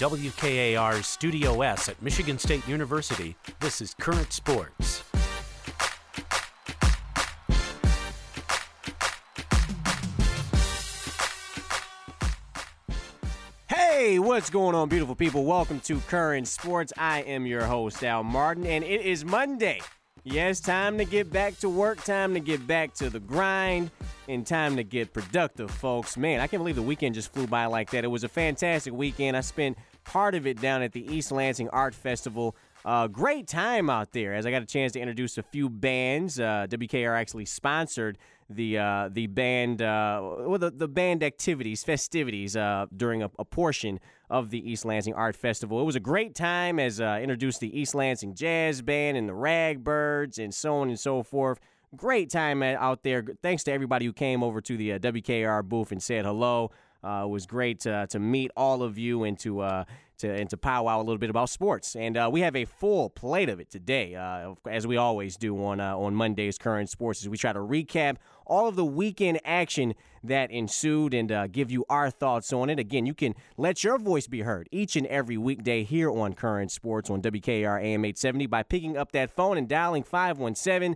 WKAR's Studio S at Michigan State University, this is Current Sports. Hey, what's going on, beautiful people? Welcome to Current Sports. I am your host, Al Martin, and it is Monday. Yes, time to get back to work, time to get back to the grind, and time to get productive, folks. Man, I can't believe the weekend just flew by like that. It was a fantastic weekend. I spent part of it down at the East Lansing Art Festival. Great time out there, as I got a chance to introduce a few bands. WKR actually sponsored the band the band festivities during a portion of the East Lansing Art Festival. It was a great time as introduced the East Lansing Jazz Band and the Ragbirds and so on and so forth. Great time out there. Thanks to everybody who came over to the WKR booth and said hello. It was great to meet all of you and to powwow a little bit about sports. And we have a full plate of it today, as we always do on Monday's Current Sports, as we try to recap all of the weekend action that ensued and give you our thoughts on it. Again, you can let your voice be heard each and every weekday here on Current Sports on WKR AM 870 by picking up that phone and dialing 517-355-9527,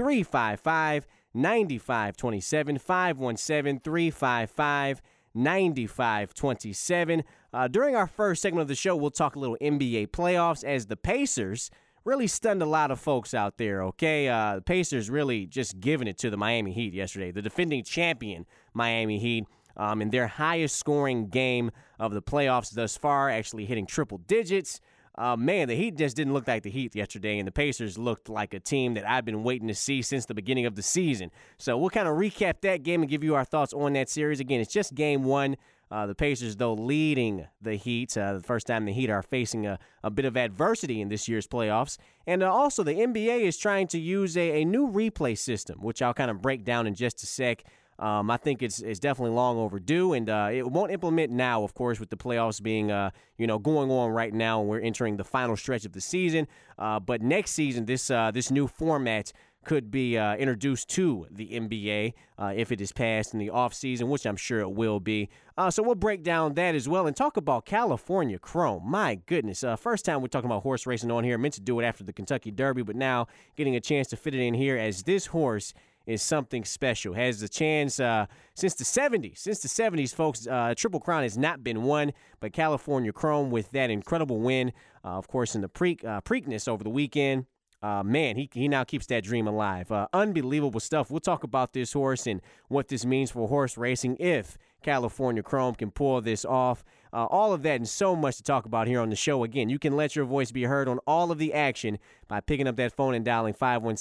517-355-9527. During our first segment of the show, we'll talk a little NBA playoffs as the Pacers really stunned a lot of folks out there, okay? The Pacers really just giving it to the Miami Heat yesterday, the defending champion Miami Heat, in their highest scoring game of the playoffs thus far, actually hitting triple digits. Man, the Heat just didn't look like the Heat yesterday, and the Pacers looked like a team that I've been waiting to see since the beginning of the season. So we'll kind of recap that game and give you our thoughts on that series. Again, it's just game one. The Pacers, though, leading the Heat. The first time the Heat are facing a bit of adversity in this year's playoffs. And also, the NBA is trying to use a new replay system, which I'll kind of break down in just a sec. I think it's definitely long overdue, and it won't implement now, of course, with the playoffs being going on right now, and we're entering the final stretch of the season. But next season, this new format could be introduced to the NBA if it is passed in the offseason, which I'm sure it will be. So we'll break down that as well and talk about California Chrome. My goodness. First time we're talking about horse racing on here. I meant to do it after the Kentucky Derby, but now getting a chance to fit it in here as this horse is something special. Has the chance since the 70s. Since the 70s, folks, Triple Crown has not been won, but California Chrome with that incredible win, of course, in the Preakness over the weekend. Man, he now keeps that dream alive. Unbelievable stuff. We'll talk about this horse and what this means for horse racing if California Chrome can pull this off. All of that and so much to talk about here on the show. Again, you can let your voice be heard on all of the action by picking up that phone and dialing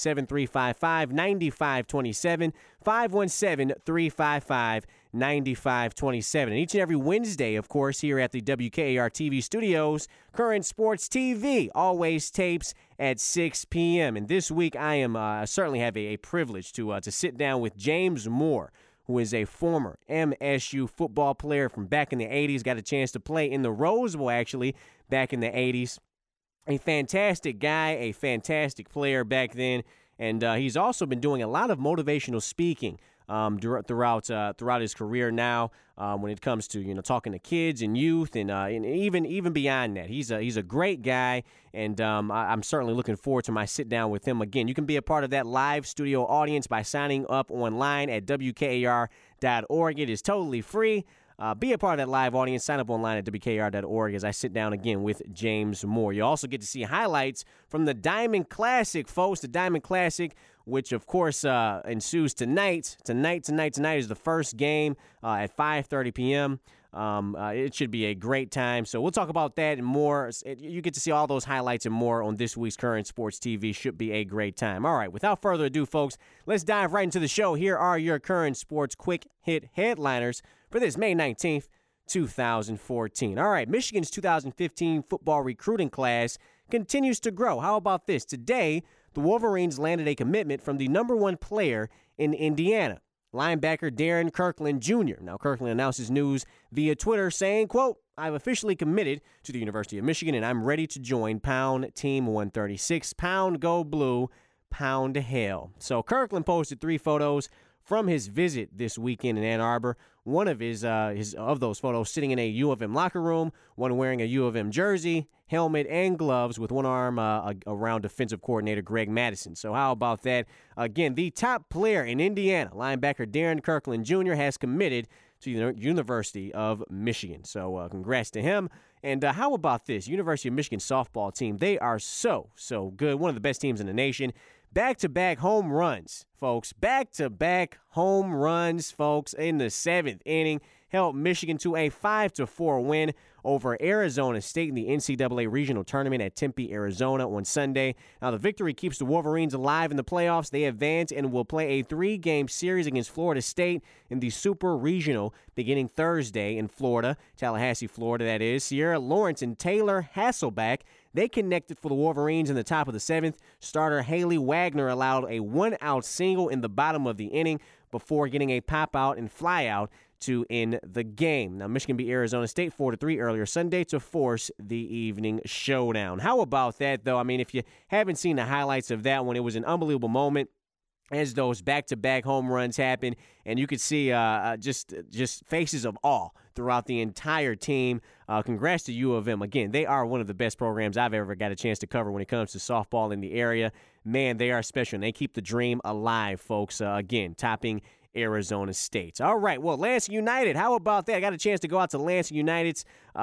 517-355-9527, 517-355-9527. And each and every Wednesday, of course, here at the WKAR TV studios, Current Sports TV always tapes at 6 p.m. And this week, I certainly have a privilege to sit down with James Moore, who is a former MSU football player from back in the 80s, got a chance to play in the Rose Bowl, actually, back in the 80s. A fantastic guy, a fantastic player back then, and he's also been doing a lot of motivational speaking throughout his career now when it comes to talking to kids and youth and even beyond that. He's a great guy, and I'm certainly looking forward to my sit down with him. Again, you can be a part of that live studio audience by signing up online at WKAR.org. It is totally free. Be a part of that live audience. Sign up online at WKAR.org as I sit down again with James Moore. You also get to see highlights from the Diamond Classic, folks. The Diamond Classic, which, of course, ensues tonight. Tonight is the first game at 5:30 p.m. It should be a great time. So we'll talk about that and more. You get to see all those highlights and more on this week's Current Sports TV. Should be a great time. All right, without further ado, folks, let's dive right into the show. Here are your Current Sports quick hit headliners for this May 19th, 2014. All right, Michigan's 2015 football recruiting class continues to grow. How about this? Today, the Wolverines landed a commitment from the number one player in Indiana, linebacker Darren Kirkland Jr. Now, Kirkland announces news via Twitter saying, quote, "I've officially committed to the University of Michigan, and I'm ready to join Pound Team 136. Pound Go Blue, Pound Hell." So Kirkland posted 3 photos from his visit this weekend in Ann Arbor. One of of those photos sitting in a U of M locker room, one wearing a U of M jersey, helmet, and gloves with one arm around defensive coordinator Greg Madison. So how about that? Again, the top player in Indiana, linebacker Darren Kirkland Jr., has committed to the University of Michigan. So congrats to him. And how about this? University of Michigan softball team, they are so good. One of the best teams in the nation. Back-to-back home runs, folks. Back-to-back home runs, folks, in the 7th inning. Helped Michigan to a 5-4 win over Arizona State in the NCAA Regional Tournament at Tempe, Arizona on Sunday. Now, the victory keeps the Wolverines alive in the playoffs. They advance and will play a 3-game series against Florida State in the Super Regional beginning Thursday in Florida, Tallahassee, Florida, that is. Sierra Lawrence and Taylor Hasselback, they connected for the Wolverines in the top of the 7th. Starter Haley Wagner allowed a 1-out single in the bottom of the inning before getting a pop-out and fly-out to end the game. Now, Michigan beat Arizona State 4-3 earlier Sunday to force the evening showdown. How about that, though? I mean, if you haven't seen the highlights of that one, it was an unbelievable moment as those back-to-back home runs happened, and you could see just faces of awe throughout the entire team. Congrats to U of M. Again, they are one of the best programs I've ever got a chance to cover when it comes to softball in the area. Man, they are special, and they keep the dream alive, folks. Again, topping Arizona State. All right, well, Lansing United, how about that? I got a chance to go out to Lansing United's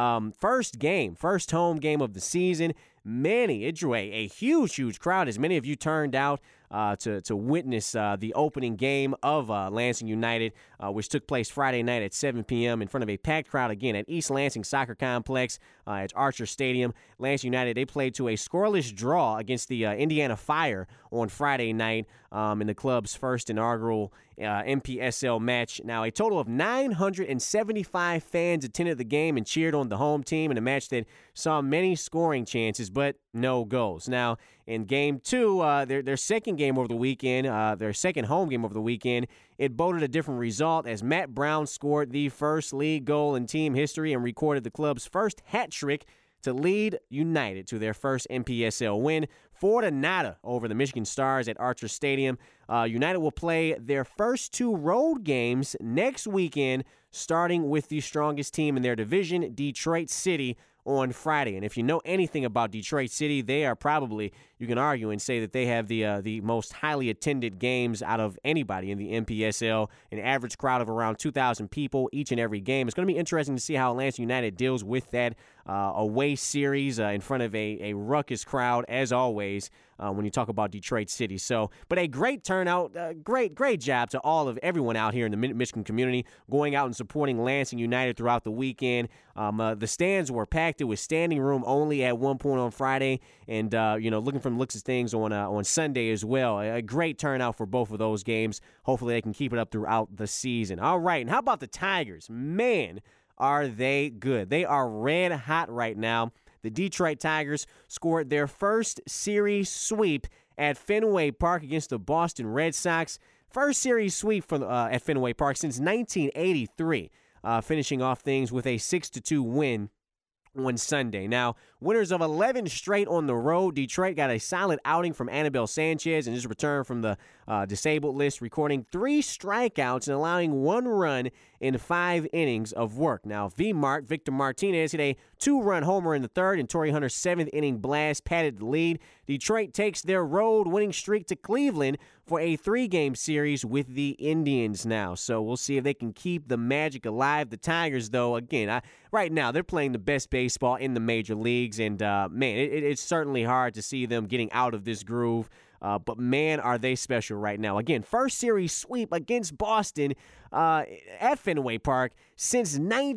first home game of the season. Manny, it drew a huge crowd, as many of you turned out to witness the opening game of Lansing United, which took place Friday night at 7 p.m. in front of a packed crowd, again, at East Lansing Soccer Complex at Archer Stadium. Lansing United, they played to a scoreless draw against the Indiana Fire on Friday night in the club's first inaugural MPSL match. Now, a total of 975 fans attended the game and cheered on the home team in a match that saw many scoring chances, but no goals. Now, in Game 2, their second game over the weekend, their second home game over the weekend, it boded a different result as Matt Brown scored the first league goal in team history and recorded the club's first hat trick to lead United to their first MPSL win, 4-0 over the Michigan Stars at Archer Stadium. United will play their first 2 road games next weekend, starting with the strongest team in their division, Detroit City, on Friday. And if you know anything about Detroit City, they are probably, you can argue and say that they have the most highly attended games out of anybody in the MPSL, an average crowd of around 2,000 people each and every game. It's going to be interesting to see how Lansing United deals with that away series in front of a ruckus crowd, as always, when you talk about Detroit City. So, but a great turnout, great job to everyone out here in the Michigan community going out and supporting Lansing United throughout the weekend. The stands were packed. It was standing room only at one point on Friday, and looking from the looks of things on Sunday as well. A great turnout for both of those games. Hopefully they can keep it up throughout the season. All right, and how about the Tigers? Man, are they good. They are red hot right now. The Detroit Tigers scored their first series sweep at Fenway Park against the Boston Red Sox. First series sweep at Fenway Park since 1983, finishing off things with a 6-2 win on Sunday. Now, winners of 11 straight on the road, Detroit got a solid outing from Anibal Sanchez in his return from the disabled list, recording 3 strikeouts and allowing 1 run in 5 innings of work. Now, Victor Martinez hit a 2-run homer in the third, and Torrey Hunter's 7th inning blast padded the lead. Detroit takes their road winning streak to Cleveland for a 3-game series with the Indians now. So we'll see if they can keep the magic alive. The Tigers, though, again, right now they're playing the best baseball in the major leagues, and man, it's certainly hard to see them getting out of this groove. But, man, are they special right now. Again, first series sweep against Boston at Fenway Park since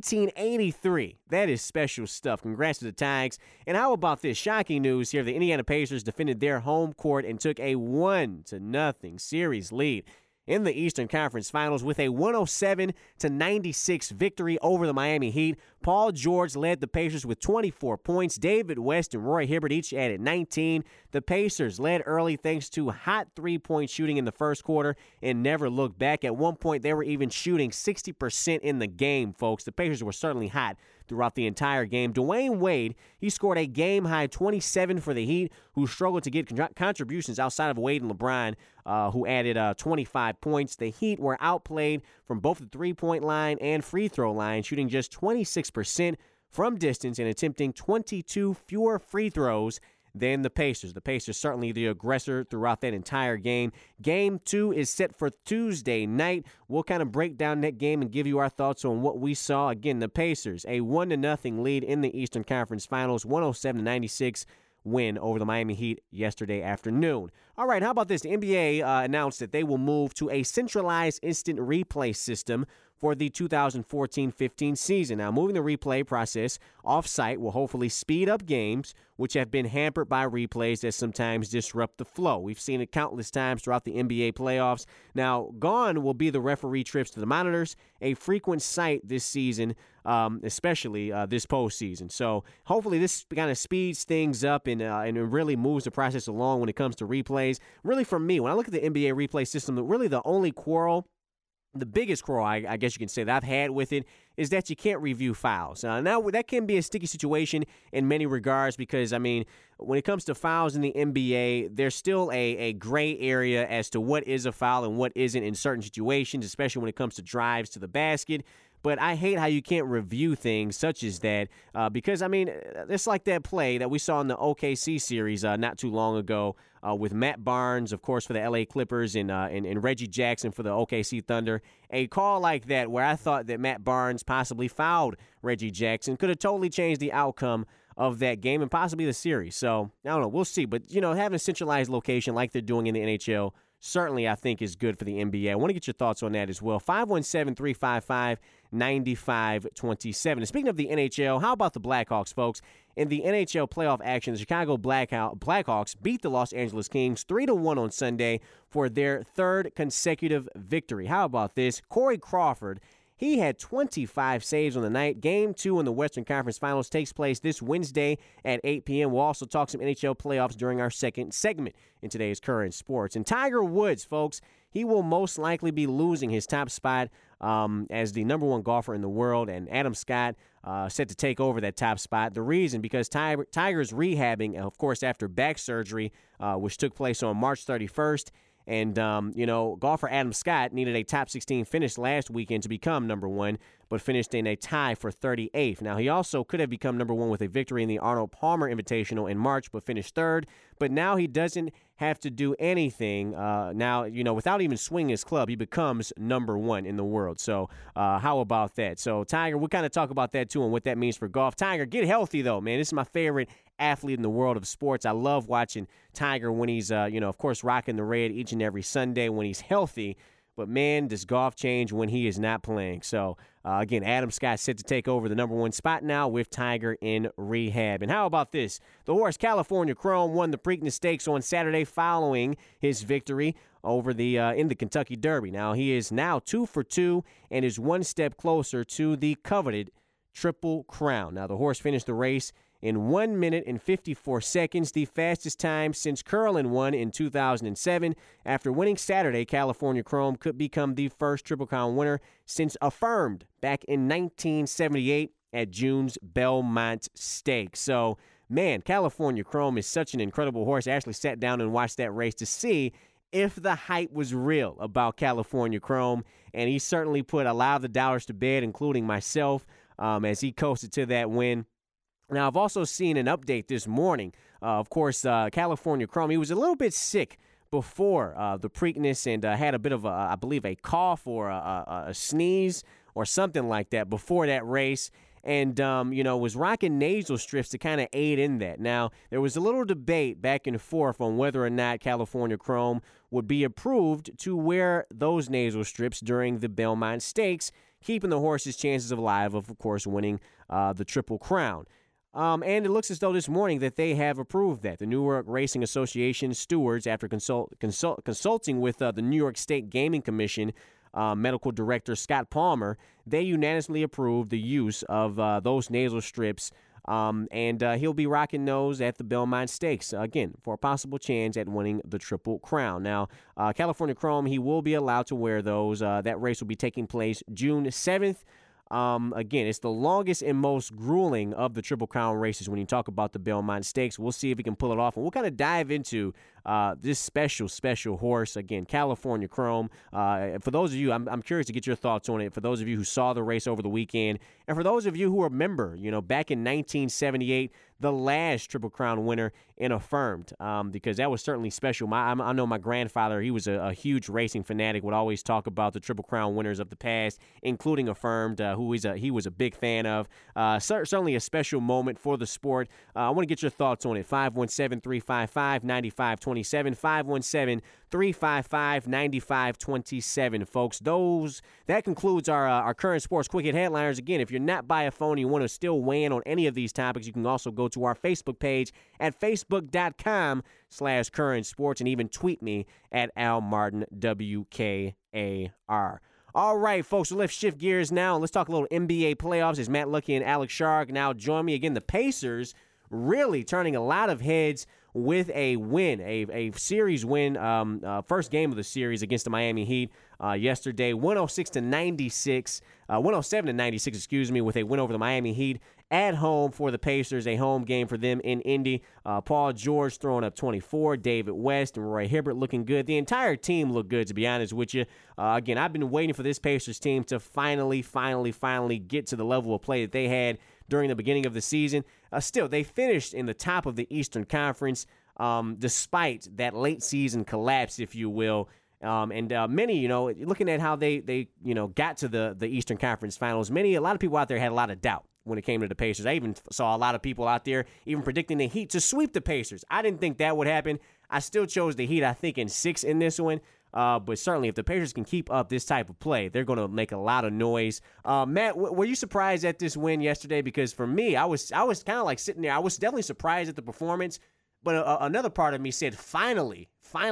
1983. That is special stuff. Congrats to the Tigers. And how about this? Shocking news here. The Indiana Pacers defended their home court and took a 1-0 series lead in the Eastern Conference Finals with a 107-96 victory over the Miami Heat. Paul George led the Pacers with 24 points. David West and Roy Hibbert each added 19. The Pacers led early thanks to hot three-point shooting in the first quarter and never looked back. At one point, they were even shooting 60% in the game, folks. The Pacers were certainly hot. throughout the entire game. Dwayne Wade, he scored a game-high 27 for the Heat, who struggled to get contributions outside of Wade and LeBron, who added 25 points. The Heat were outplayed from both the three-point line and free throw line, shooting just 26% from distance and attempting 22 fewer free throws than the Pacers. The Pacers certainly the aggressor throughout that entire game. Game 2 is set for Tuesday night. We'll kind of break down that game and give you our thoughts on what we saw. Again, the Pacers, a 1-0 lead in the Eastern Conference Finals, 107-96 win over the Miami Heat yesterday afternoon. All right, how about this? The NBA announced that they will move to a centralized instant replay system for the 2014-15 season. Now, moving the replay process off-site will hopefully speed up games, which have been hampered by replays that sometimes disrupt the flow. We've seen it countless times throughout the NBA playoffs. Now, gone will be the referee trips to the monitors, a frequent sight this season, especially this postseason. So hopefully this kind of speeds things up and it really moves the process along when it comes to replays. Really, for me, when I look at the NBA replay system, really the only quarrel, the biggest quarrel, I guess you can say, that I've had with it is that you can't review fouls. Now, that can be a sticky situation in many regards because, I mean, when it comes to fouls in the NBA, there's still a gray area as to what is a foul and what isn't in certain situations, especially when it comes to drives to the basket. But I hate how you can't review things such as that because, I mean, it's like that play that we saw in the OKC series not too long ago with Matt Barnes, of course, for the LA Clippers and Reggie Jackson for the OKC Thunder. A call like that where I thought that Matt Barnes possibly fouled Reggie Jackson could have totally changed the outcome of that game and possibly the series. So, I don't know. We'll see. But, you know, having a centralized location like they're doing in the NHL certainly, I think, is good for the NBA. I want to get your thoughts on that as well. 517-355-9527. And speaking of the NHL, how about the Blackhawks, folks? In the NHL playoff action, the Chicago Blackhawks beat the Los Angeles Kings 3-1 on Sunday for their third consecutive victory. How about this? Corey Crawford, he had 25 saves on the night. Game 2 in the Western Conference Finals takes place this Wednesday at 8 p.m. We'll also talk some NHL playoffs during our second segment in today's Current Sports. And Tiger Woods, folks, he will most likely be losing his top spot as the number one golfer in the world, and Adam Scott set to take over that top spot. The reason, because Tiger's rehabbing, of course, after back surgery, which took place on March 31st. And, you know, golfer Adam Scott needed a top 16 finish last weekend to become number one, but finished in a tie for 38th. Now, he also could have become number one with a victory in the Arnold Palmer Invitational in March, but finished third. But now he doesn't have to do anything. Now, you know, without even swinging his club, he becomes number one in the world. So how about that? So, Tiger, we'll kind of talk about that, too, and what that means for golf. Tiger, get healthy, though, man. This is my favorite athlete in the world of sports. I love watching Tiger when he's, you know, of course, rocking the red each and every Sunday when he's healthy. But, man, does golf change when he is not playing. So, again, Adam Scott set to take over the number one spot now with Tiger in rehab. And how about this? The horse California Chrome won the Preakness Stakes on Saturday following his victory over in the Kentucky Derby. Now, he is now 2 for 2 and is one step closer to the coveted Triple Crown. Now, the horse finished the race in 1 minute and 54 seconds, the fastest time since Curlin won in 2007. After winning Saturday, California Chrome could become the first Triple Crown winner since Affirmed back in 1978 at June's Belmont Stakes. So, man, California Chrome is such an incredible horse. I actually sat down and watched that race to see if the hype was real about California Chrome, and he certainly put a lot of the dollars to bed, including myself, as he coasted to that win. Now, I've also seen an update this morning. Of course, California Chrome, he was a little bit sick before the Preakness and had a bit of, I believe, a cough or a sneeze or something like that before that race. And, you know, was rocking nasal strips to kind of aid in that. Now, there was a little debate back and forth on whether or not California Chrome would be approved to wear those nasal strips during the Belmont Stakes, keeping the horse's chances alive of course, winning the Triple Crown. And it looks as though this morning that they have approved that. The Newark Racing Association stewards, after consulting with the New York State Gaming Commission medical director Scott Palmer, they unanimously approved the use of those nasal strips, and he'll be rocking those at the Belmont Stakes, again, for a possible chance at winning the Triple Crown. Now, California Chrome, he will be allowed to wear those. That race will be taking place June 7th. Again, it's the longest and most grueling of the Triple Crown races when you talk about the Belmont Stakes. We'll see if he can pull it off, and we'll kind of dive into this special horse. Again, California Chrome. For those of you, I'm curious to get your thoughts on it. For those of you who saw the race over the weekend, and for those of you who remember, back in 1978, the last Triple Crown winner in Affirmed, because that was certainly special. I know my grandfather, he was a huge racing fanatic, would always talk about the Triple Crown winners of the past, including Affirmed, who he was a big fan of. Certainly a special moment for the sport. I want to get your thoughts on it. 517-355-9527, 517-355-9527, folks. That concludes our current sports quick hit headliners. Again, if you're not by a phone and you want to still weigh in on any of these topics, you can also go to our Facebook page at facebook.com/current sports and even tweet me at Al Martin WKAR. All right, folks, so let's shift gears now and let's talk a little NBA playoffs as Matt Lucky and Alex Sharg now join me. Again, the Pacers really turning a lot of heads with a win, a series win, first game of the series against the Miami Heat yesterday, 107-96, with a win over the Miami Heat at home for the Pacers, a home game for them in Indy. Paul George throwing up 24, David West and Roy Hibbert looking good. The entire team looked good, to be honest with you. Again, I've been waiting for this Pacers team to finally get to the level of play that they had during the beginning of the season. Still, they finished in the top of the Eastern Conference despite that late season collapse, if you will. Many, looking at how they got to the Eastern Conference Finals, a lot of people out there had a lot of doubt when it came to the Pacers. I even saw a lot of people out there even predicting the Heat to sweep the Pacers. I didn't think that would happen. I still chose the Heat, I think, in 6 in this one. But certainly if the Pacers can keep up this type of play, they're going to make a lot of noise. Matt, were you surprised at this win yesterday? Because for me, I was kind of like sitting there. I was definitely surprised at the performance. But another part of me said, finally,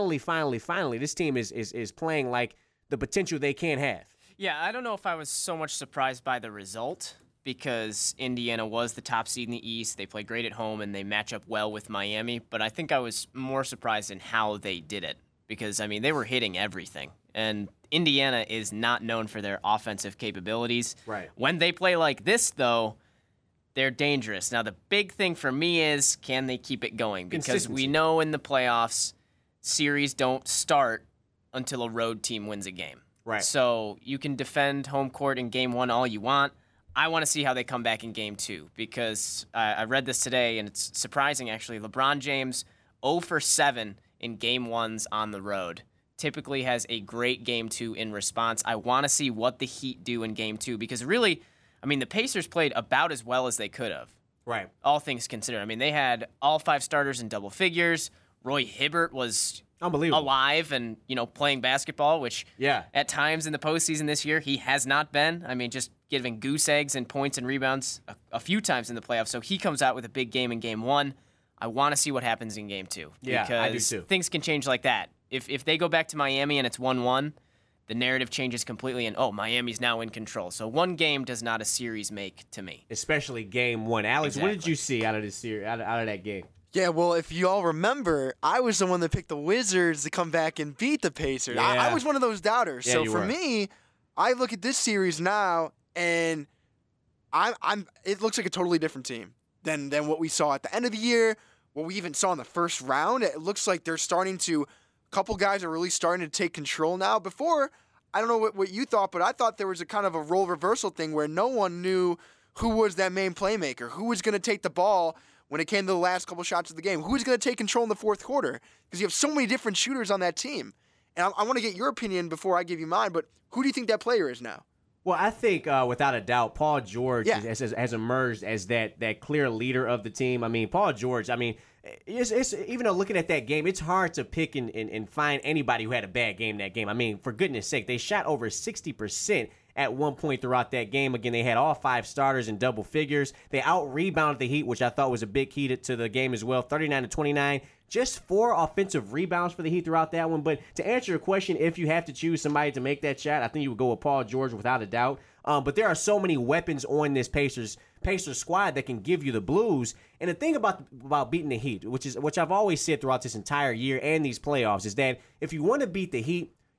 this team is playing like the potential they can have. Yeah, I don't know if I was so much surprised by the result because Indiana was the top seed in the East. They play great at home, and they match up well with Miami. But I think I was more surprised in how they did it because, they were hitting everything. And Indiana is not known for their offensive capabilities. Right. When they play like this, though, they're dangerous. Now, the big thing for me is, can they keep it going? Because we know in the playoffs, series don't start until a road team wins a game. Right. So you can defend home court in game 1 all you want. I want to see how they come back in game 2 because I read this today, and it's surprising, actually. LeBron James, 0 for 7 in game 1s on the road. Typically has a great game 2 in response. I want to see what the Heat do in game 2 because really, the Pacers played about as well as they could have. Right. All things considered. They had all 5 starters in double figures. Roy Hibbert was unbelievable, alive and, playing basketball, which at times in the postseason this year he has not been. Just giving goose eggs and points and rebounds a few times in the playoffs. So he comes out with a big game in game 1. I want to see what happens in game 2. Yeah, because I do too. Things can change like that. If they go back to Miami and it's 1-1, the narrative changes completely, and Miami's now in control. So one game does not a series make to me. Especially game 1. Alex, exactly. What did you see out of this series, out of that game? Yeah, well, if you all remember, I was the one that picked the Wizards to come back and beat the Pacers. Yeah. I was one of those doubters. Yeah, so you for were. me, I look at this series now, and it looks like a totally different team than what we saw at the end of the year, what we even saw in the first round. It looks like they're starting to, a couple guys are really starting to take control now. Before, I don't know what you thought, but I thought there was a kind of a role reversal thing where no one knew who was that main playmaker, who was going to take the ball when it came to the last couple shots of the game, who was going to take control in the fourth quarter, because you have so many different shooters on that team. And I want to get your opinion before I give you mine, but who do you think that player is now? Well, I think without a doubt, Paul George has emerged as that clear leader of the team. Paul George, it's even though looking at that game, it's hard to pick and find anybody who had a bad game that game. For goodness sake, they shot over 60% at one point throughout that game. Again, they had all 5 starters in double figures. They out-rebounded the Heat, which I thought was a big key to the game as well, 39-29. Just 4 offensive rebounds for the Heat throughout that one. But to answer your question, if you have to choose somebody to make that shot, I think you would go with Paul George without a doubt. But there are so many weapons on this Pacers squad that can give you the blues. And the thing about beating the Heat, which I've always said throughout this entire year and these playoffs, is that if you want to beat the Heat,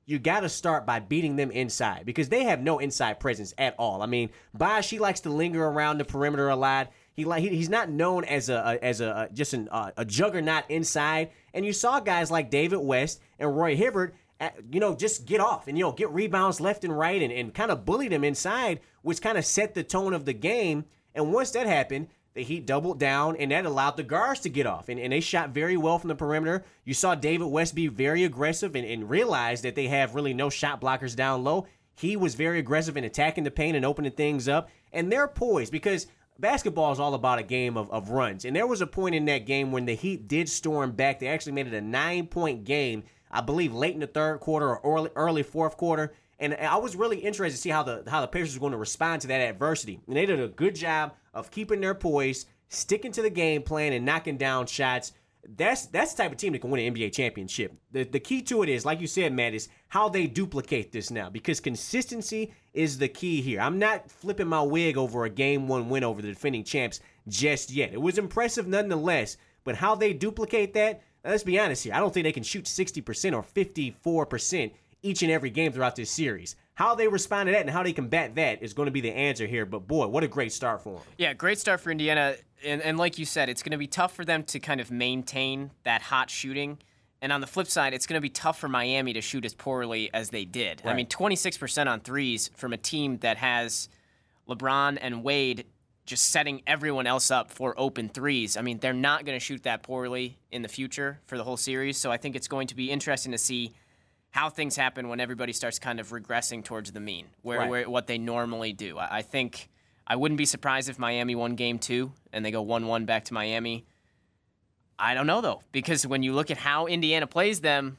you got to start by beating them inside because they have no inside presence at all. I mean, Bosh, he likes to linger around the perimeter a lot. He's not known as a juggernaut inside. And you saw guys like David West and Roy Hibbert, just get off and, get rebounds left and right and kind of bully them inside, which kind of set the tone of the game. And once that happened, the Heat doubled down, and that allowed the guards to get off. And they shot very well from the perimeter. You saw David West be very aggressive and realize that they have really no shot blockers down low. He was very aggressive in attacking the paint and opening things up. And they're poised because basketball is all about a game of runs. And there was a point in that game when the Heat did storm back. They actually made it a 9-point game, I believe, late in the third quarter or early fourth quarter. And I was really interested to see how the Pacers were going to respond to that adversity. And they did a good job of keeping their poise, sticking to the game plan, and knocking down shots. That's the type of team that can win an NBA championship. The key to it is, like you said, Matt, is how they duplicate this now, because consistency is the key here. I'm not flipping my wig over a Game 1 win over the defending champs just yet. It was impressive nonetheless, but how they duplicate that, let's be honest here, I don't think they can shoot 60% or 54% each and every game throughout this series. How they respond to that and how they combat that is going to be the answer here. But, boy, what a great start for them. Yeah, great start for Indiana. And like you said, it's going to be tough for them to kind of maintain that hot shooting. And on the flip side, it's going to be tough for Miami to shoot as poorly as they did. Right. I mean, 26% on threes from a team that has LeBron and Wade just setting everyone else up for open threes. I mean, they're not going to shoot that poorly in the future for the whole series. So I think it's going to be interesting to see how things happen when everybody starts kind of regressing towards the mean, where what they normally do. I think I wouldn't be surprised if Miami won Game 2 and they go 1-1 back to Miami. I don't know, though, because when you look at how Indiana plays them,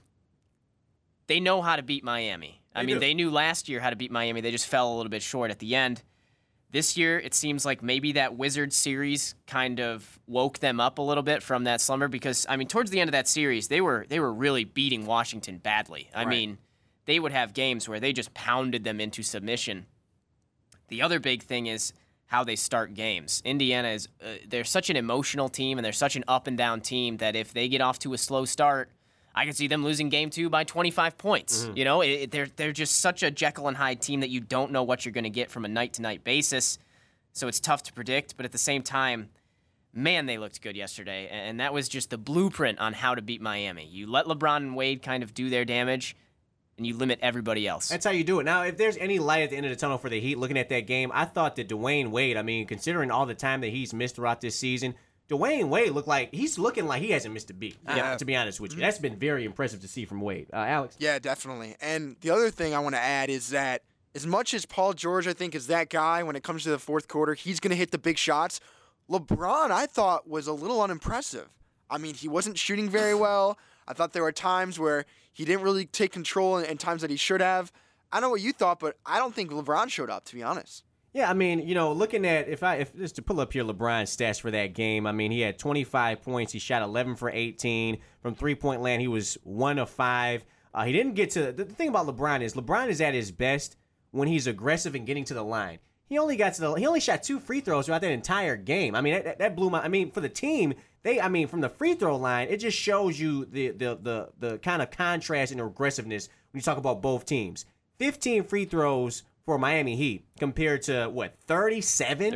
they know how to beat Miami. They knew last year how to beat Miami. They just fell a little bit short at the end. This year, it seems like maybe that Wizards series kind of woke them up a little bit from that slumber because, towards the end of that series, they were really beating Washington badly. I mean, they would have games where they just pounded them into submission. The other big thing is how they start games. Indiana they're such an emotional team and they're such an up and down team that if they get off to a slow start, I can see them losing Game 2 by 25 points. Mm-hmm. They're just such a Jekyll and Hyde team that you don't know what you're going to get from a night-to-night basis. So it's tough to predict. But at the same time, man, they looked good yesterday. And that was just the blueprint on how to beat Miami. You let LeBron and Wade kind of do their damage, and you limit everybody else. That's how you do it. Now, if there's any light at the end of the tunnel for the Heat looking at that game, I thought that Dwayne Wade, considering all the time that he's missed throughout this season, Dwayne Wade he's looking like he hasn't missed a beat, to be honest with you. That's been very impressive to see from Wade. Alex? Yeah, definitely. And the other thing I want to add is that as much as Paul George, I think, is that guy when it comes to the fourth quarter, he's going to hit the big shots. LeBron, I thought, was a little unimpressive. He wasn't shooting very well. I thought there were times where he didn't really take control and times that he should have. I don't know what you thought, but I don't think LeBron showed up, to be honest. Yeah, looking at if just to pull up here LeBron's stats for that game, he had 25 points. He shot 11 for 18 from three-point land. He was 1 of 5. He didn't get to the thing about LeBron is at his best when he's aggressive and getting to the line. He only shot 2 free throws throughout that entire game. That blew my. For the team, from the free throw line, it just shows you the kind of contrast and aggressiveness when you talk about both teams. 15 free throws for Miami Heat compared to 37?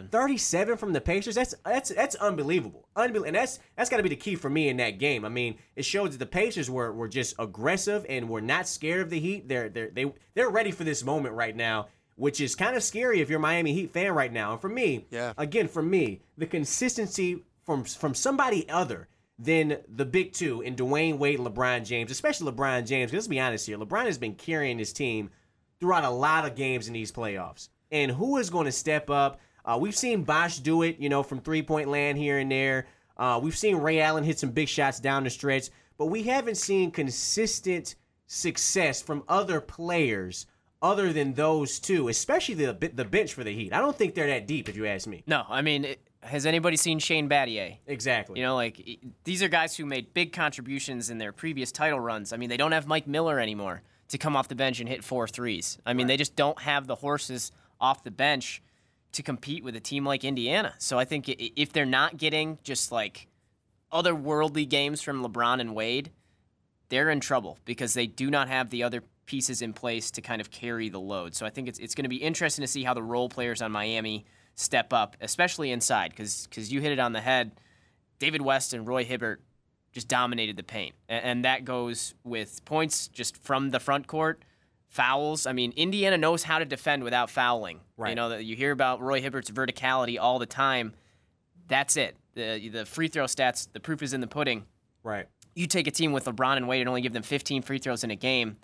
37 from the Pacers. That's unbelievable. And that's got to be the key for me in that game. It shows that the Pacers were just aggressive and were not scared of the Heat. They're ready for this moment right now, which is kind of scary if you're a Miami Heat fan right now. And for me, the consistency from somebody other than the big two in Dwayne Wade and LeBron James, especially LeBron James, because let's be honest here, LeBron has been carrying his team throughout a lot of games in these playoffs. And who is going to step up? We've seen Bosh do it, from three-point land here and there. We've seen Ray Allen hit some big shots down the stretch. But we haven't seen consistent success from other players other than those two, especially the bench for the Heat. I don't think they're that deep, if you ask me. No, has anybody seen Shane Battier? Exactly. These are guys who made big contributions in their previous title runs. They don't have Mike Miller anymore to come off the bench and hit 4 threes. They just don't have the horses off the bench to compete with a team like Indiana. So I think if they're not getting just otherworldly games from LeBron and Wade, they're in trouble because they do not have the other pieces in place to kind of carry the load. So I think it's going to be interesting to see how the role players on Miami step up, especially inside, because you hit it on the head. David West and Roy Hibbert just dominated the paint, and that goes with points just from the front court, fouls. I mean, Indiana knows how to defend without fouling. Right. You know, that you hear about Roy Hibbert's verticality all the time. That's it. The free throw stats, the proof is in the pudding. Right. You take a team with LeBron and Wade and only give them 15 free throws in a game,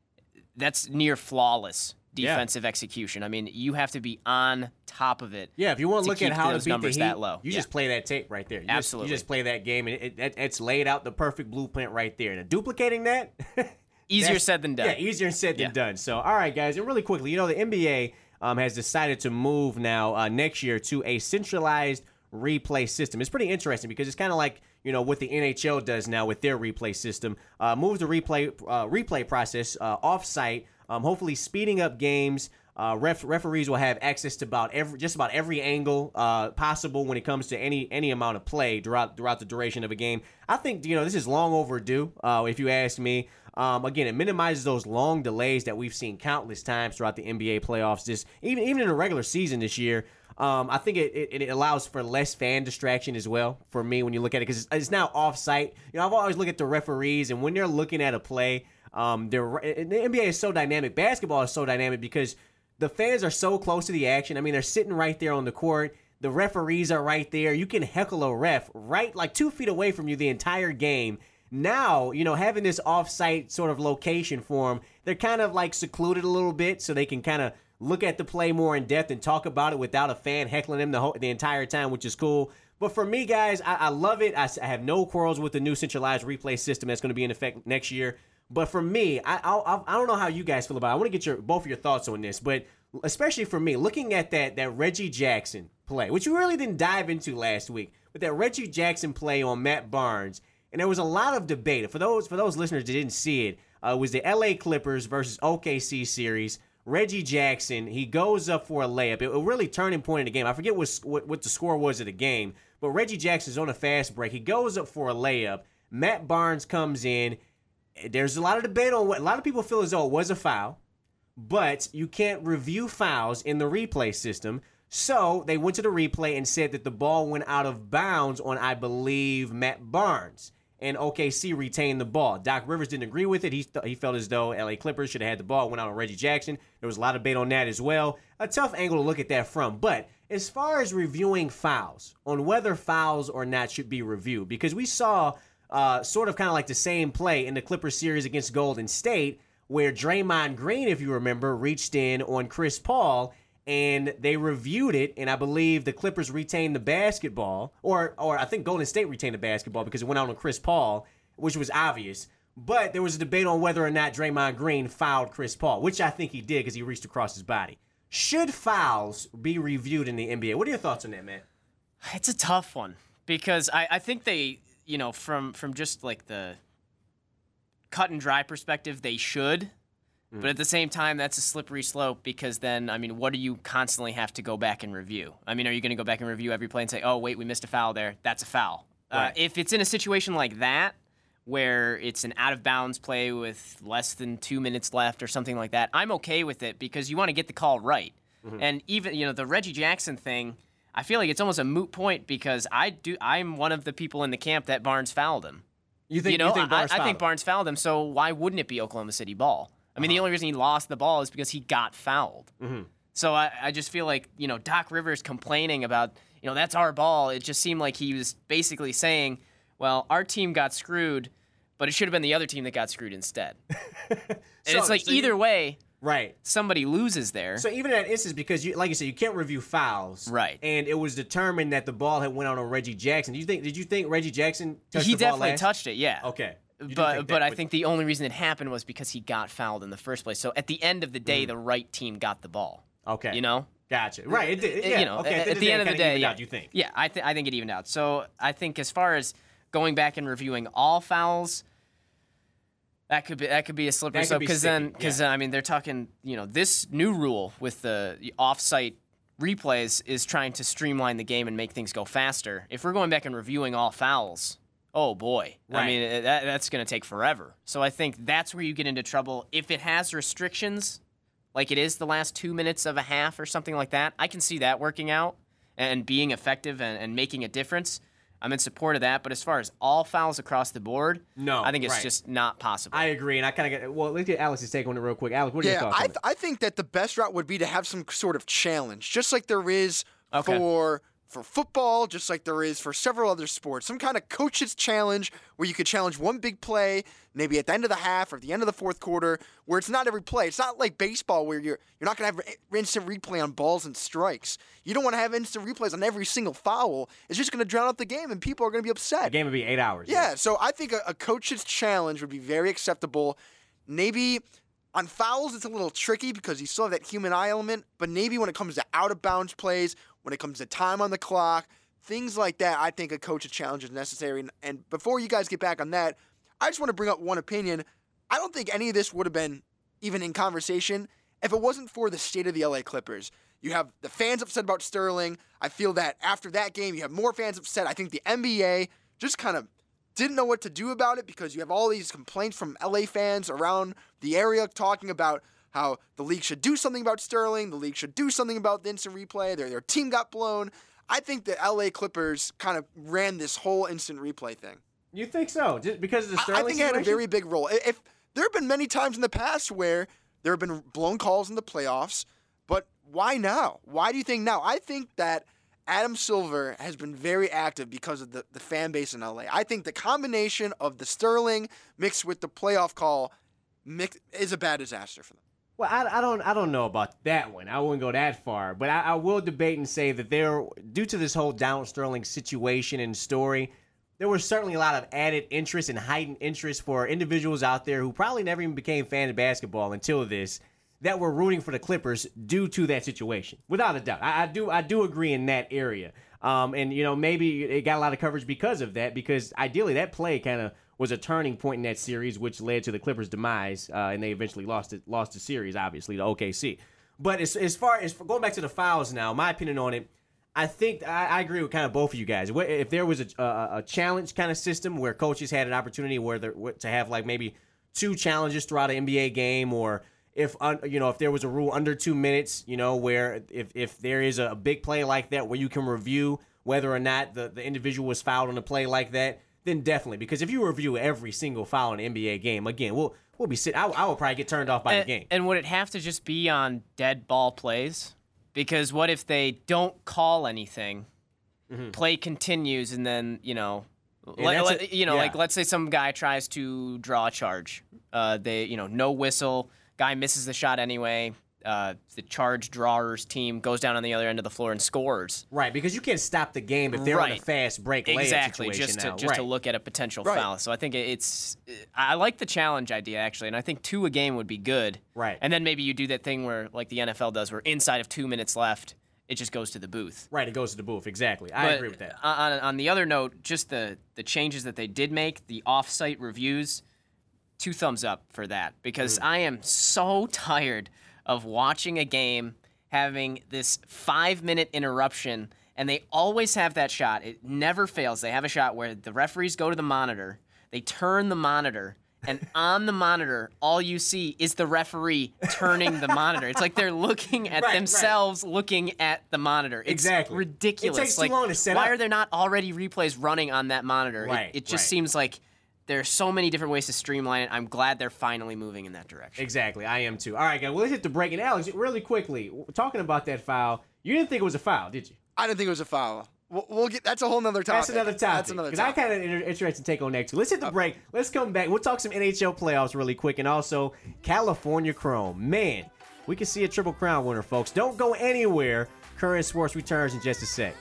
that's near flawless defensive execution. I mean, you have to be on top of it. Yeah, if you want to look at how to beat the Heat, that low. you just play that tape right there. Absolutely. You just play that game, and it's laid out the perfect blueprint right there. And duplicating that, easier said than done. Yeah, easier said than done. So, all right, guys, and really quickly, the NBA has decided to move now next year to a centralized replay system. It's pretty interesting because it's kind of like what the NHL does now with their replay system. Moves the replay process off-site, hopefully speeding up games. Referees will have access to just about every angle possible when it comes to any amount of play throughout the duration of a game. I think this is long overdue, if you ask me. Again, it minimizes those long delays that we've seen countless times throughout the NBA playoffs. Even in the regular season this year. I think it allows for less fan distraction as well for me when you look at it because it's now off-site. I've always looked at the referees, and when they're looking at a play, the NBA is so dynamic. Basketball is so dynamic because the fans are so close to the action. I mean, they're sitting right there on the court. The referees are right there. You can heckle a ref right like 2 feet away from you the entire game. Now, having this off-site sort of location for them, they're kind of like secluded a little bit so they can kind of look at the play more in depth and talk about it without a fan heckling them the entire time, which is cool. But for me, guys, I love it. I have no quarrels with the new centralized replay system that's going to be in effect next year. But for me, I don't know how you guys feel about it. I want to get both of your thoughts on this. But especially for me, looking at that Reggie Jackson play, which we really didn't dive into last week, but that Reggie Jackson play on Matt Barnes, and there was a lot of debate. For those listeners that didn't see it, it was the LA Clippers versus OKC series. Reggie Jackson, he goes up for a layup. It really turning point in the game. I forget what the score was of the game, but Reggie Jackson's on a fast break. He goes up for a layup. Matt Barnes comes in. There's a lot of debate on a lot of people feel as though it was a foul, but you can't review fouls in the replay system. So they went to the replay and said that the ball went out of bounds on, I believe, Matt Barnes. And OKC retained the ball. Doc Rivers didn't agree with it. He felt as though LA Clippers should have had the ball. Went out on Reggie Jackson. There was a lot of debate on that as well. A tough angle to look at that from. But as far as reviewing fouls, on whether fouls or not should be reviewed, because we saw sort of kind of like the same play in the Clippers series against Golden State, where Draymond Green, if you remember, reached in on Chris Paul, and they reviewed it, and I believe the Clippers retained the basketball, or I think Golden State retained the basketball because it went out on Chris Paul, which was obvious. But there was a debate on whether or not Draymond Green fouled Chris Paul, which I think he did because he reached across his body. Should fouls be reviewed in the NBA? What are your thoughts on that, man? It's a tough one because I think they, from just like the cut and dry perspective, they should. But at the same time, that's a slippery slope because then, what do you constantly have to go back and review? Are you going to go back and review every play and say, oh, wait, we missed a foul there. That's a foul. Right. If it's in a situation like that, where it's an out-of-bounds play with less than 2 minutes left or something like that, I'm okay with it because you want to get the call right. Mm-hmm. And even, the Reggie Jackson thing, I feel like it's almost a moot point because I'm one of the people in the camp that Barnes fouled him. You think Barnes fouled him? I think Barnes fouled him, so why wouldn't it be Oklahoma City ball? The only reason he lost the ball is because he got fouled. Mm-hmm. So I just feel like, Doc Rivers complaining about, that's our ball. It just seemed like he was basically saying, well, our team got screwed, but it should have been the other team that got screwed instead. And it's like either way, right? Somebody loses there. So even in that instance, because like you said, you can't review fouls, right? And it was determined that the ball had went out on Reggie Jackson. Did you think Reggie Jackson touched the ball? He definitely touched it, yeah. Okay. But I think the only reason it happened was because he got fouled in the first place. So at the end of the day, the right team got the ball. Okay. Gotcha. Right. It did. Yeah. Okay. At the end of the day, yeah. You think? Yeah, I think it evened out. So I think as far as going back and reviewing all fouls, that could be a slippery slope because they're talking. This new rule with the off-site replays is trying to streamline the game and make things go faster. If we're going back and reviewing all fouls, oh boy. Right. I mean, that's going to take forever. So I think that's where you get into trouble. If it has restrictions, like it is the last 2 minutes of a half or something like that, I can see that working out and being effective and making a difference. I'm in support of that. But as far as all fouls across the board, No, I think it's right. just not possible. I agree, and I kind of get. Well, let's get Alex's take on it real quick. Alex, what are your thoughts on it? I think that the best route would be to have some sort of challenge, just like there is Okay. for football, just like there is for several other sports. Some kind of coach's challenge where you could challenge one big play, maybe at the end of the half or at the end of the fourth quarter, where it's not every play. It's not like baseball where you're not going to have instant replay on balls and strikes. You don't want to have instant replays on every single foul. It's just going to drown out the game, and people are going to be upset. The game would be 8 hours. Yeah, so I think a coach's challenge would be very acceptable. Maybe on fouls, it's a little tricky because you still have that human eye element, but maybe when it comes to out-of-bounds plays, when it comes to time on the clock, things like that, I think a coach's challenge is necessary. And before you guys get back on that, I just want to bring up one opinion. I don't think any of this would have been even in conversation if it wasn't for the state of the LA Clippers. You have the fans upset about Sterling. I feel that after that game, you have more fans upset. I think the NBA just kind of didn't know what to do about it because you have all these complaints from LA fans around the area talking about how the league should do something about Sterling, the league should do something about the instant replay, their team got blown. I think the LA Clippers kind of ran this whole instant replay thing. You think so? Just because of the Sterling I think it had a situation? very big role. If there have been many times in the past where there have been blown calls in the playoffs, but why now? Why do you think now? I think that Adam Silver has been very active because of the fan base in LA. I think the combination of the Sterling mixed with the playoff call is a bad disaster for them. Well, I don't know about that one. I wouldn't go that far, but I will debate and say that due to this whole Donald Sterling situation and story, there was certainly a lot of added interest and heightened interest for individuals out there who probably never even became fans of basketball until this, that were rooting for the Clippers due to that situation, without a doubt. I do agree in that area. And maybe it got a lot of coverage because of that, because ideally that play kind of was a turning point in that series, which led to the Clippers' demise, and they eventually lost the series, obviously, to OKC. But as far as going back to the fouls now, my opinion on it, I think I agree with kind of both of you guys. If there was a challenge kind of system where coaches had an opportunity to have like maybe 2 challenges throughout an NBA game, or if there was a rule under 2 minutes, where if there is a big play like that where you can review whether or not the individual was fouled on a play like that, then definitely. Because if you review every single foul in an NBA game, again, we'll be sitting. I will probably get turned off by the game. And would it have to just be on dead ball plays? Because what if they don't call anything, play continues, and then like let's say some guy tries to draw a charge, no whistle, guy misses the shot anyway. The charge drawers team goes down on the other end of the floor and scores. Right, because you can't stop the game if they're on a fast break layup exactly, situation just to look at a potential foul. So I think I like the challenge idea actually, and I think 2 a game would be good. Right, and then maybe you do that thing where like the NFL does, where inside of 2 minutes left, it just goes to the booth. Right, it goes to the booth. Exactly, I agree with that. On the other note, just the changes that they did make, the off-site reviews, 2 thumbs up for that, because I am so tired of watching a game having this 5-minute interruption, and they always have that shot. It never fails. They have a shot where the referees go to the monitor, they turn the monitor, and on the monitor, all you see is the referee turning the monitor. It's like they're looking at themselves looking at the monitor. It's ridiculous. It takes too long to set up. Why are there not already replays running on that monitor? It just seems like there are so many different ways to streamline it. I'm glad they're finally moving in that direction. Exactly. I am too. All right, guys. Well, let's hit the break. And Alex, really quickly, talking about that foul, you didn't think it was a foul, did you? I didn't think it was a foul. We'll get. That's a whole nother topic. That's another topic. Because I kind of interested to take on that too. Let's hit the break. Let's come back. We'll talk some NHL playoffs really quick, and also California Chrome. Man, we can see a Triple Crown winner, folks. Don't go anywhere. Current Sports returns in just a sec.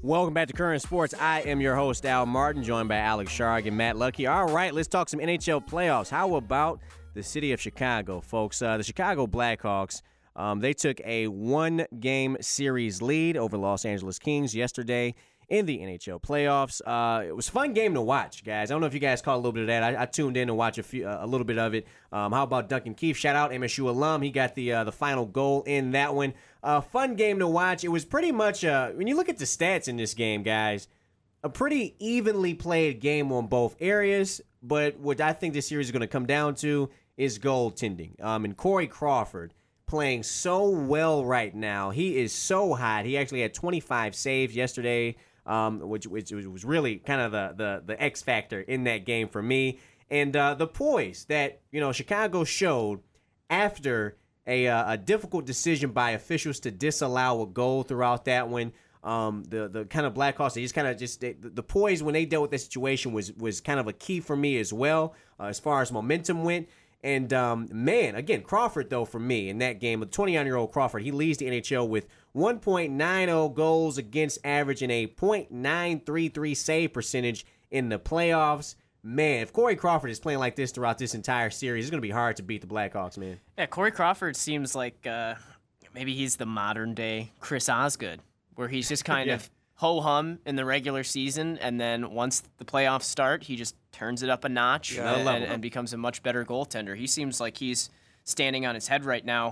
Welcome back to Current Sports. I am your host, Al Martin, joined by Alex Sharg and Matt Lucky. All right, let's talk some NHL playoffs. How about the city of Chicago, folks? The Chicago Blackhawks, they took a one-game series lead over the Los Angeles Kings yesterday in the NHL playoffs. It was a fun game to watch, guys. I don't know if you guys caught a little bit of that. I tuned in to watch a little bit of it. How about Duncan Keith? Shout out MSU alum. He got the final goal in that one. Fun game to watch. It was pretty much, when you look at the stats in this game, guys, a pretty evenly played game on both areas. But what I think this series is going to come down to is goaltending. And Corey Crawford playing so well right now. He is so hot. He actually had 25 saves yesterday, which was really kind of the X factor in that game for me. And the poise that Chicago showed after a difficult decision by officials to disallow a goal throughout that one. The kind of Blackhawks, they just kind of the poise when they dealt with that situation was kind of a key for me as well, as far as momentum went. And, man, again, Crawford, though, for me, in that game, the 29-year-old Crawford, he leads the NHL with 1.90 goals against average and a .933 save percentage in the playoffs. Man, if Corey Crawford is playing like this throughout this entire series, it's going to be hard to beat the Blackhawks, man. Yeah, Corey Crawford seems like maybe he's the modern-day Chris Osgood, where he's just kind of ho-hum in the regular season, and then once the playoffs start, he just turns it up a notch and becomes a much better goaltender. He seems like he's standing on his head right now.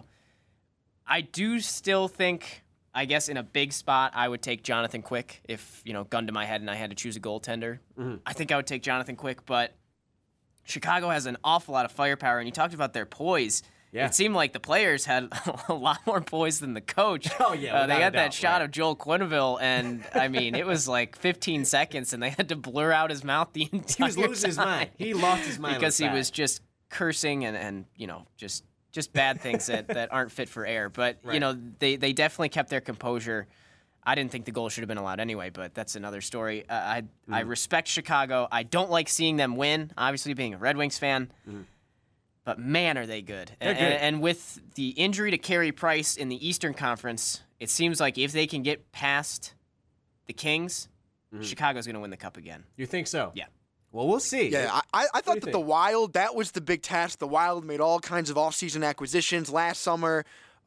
I do still think, I guess in a big spot, I would take Jonathan Quick if, gun to my head and I had to choose a goaltender. Mm-hmm. I think I would take Jonathan Quick, but Chicago has an awful lot of firepower, and you talked about their poise. Yeah. It seemed like the players had a lot more poise than the coach. Oh, yeah. They got that shot of Joel Quenneville, and, I mean, it was like 15 seconds, and they had to blur out his mouth the entire time. He was losing his mind. He lost his mind. Because he was just cursing and just bad things that aren't fit for air. But, they definitely kept their composure. I didn't think the goal should have been allowed anyway, but that's another story. I respect Chicago. I don't like seeing them win, obviously being a Red Wings fan. Mm. But, man, are they good. And with the injury to Carey Price in the Eastern Conference, it seems like if they can get past the Kings, Chicago's going to win the Cup again. You think so? Yeah. Well, we'll see. Yeah, I thought that the Wild, that was the big task. The Wild made all kinds of offseason acquisitions last summer.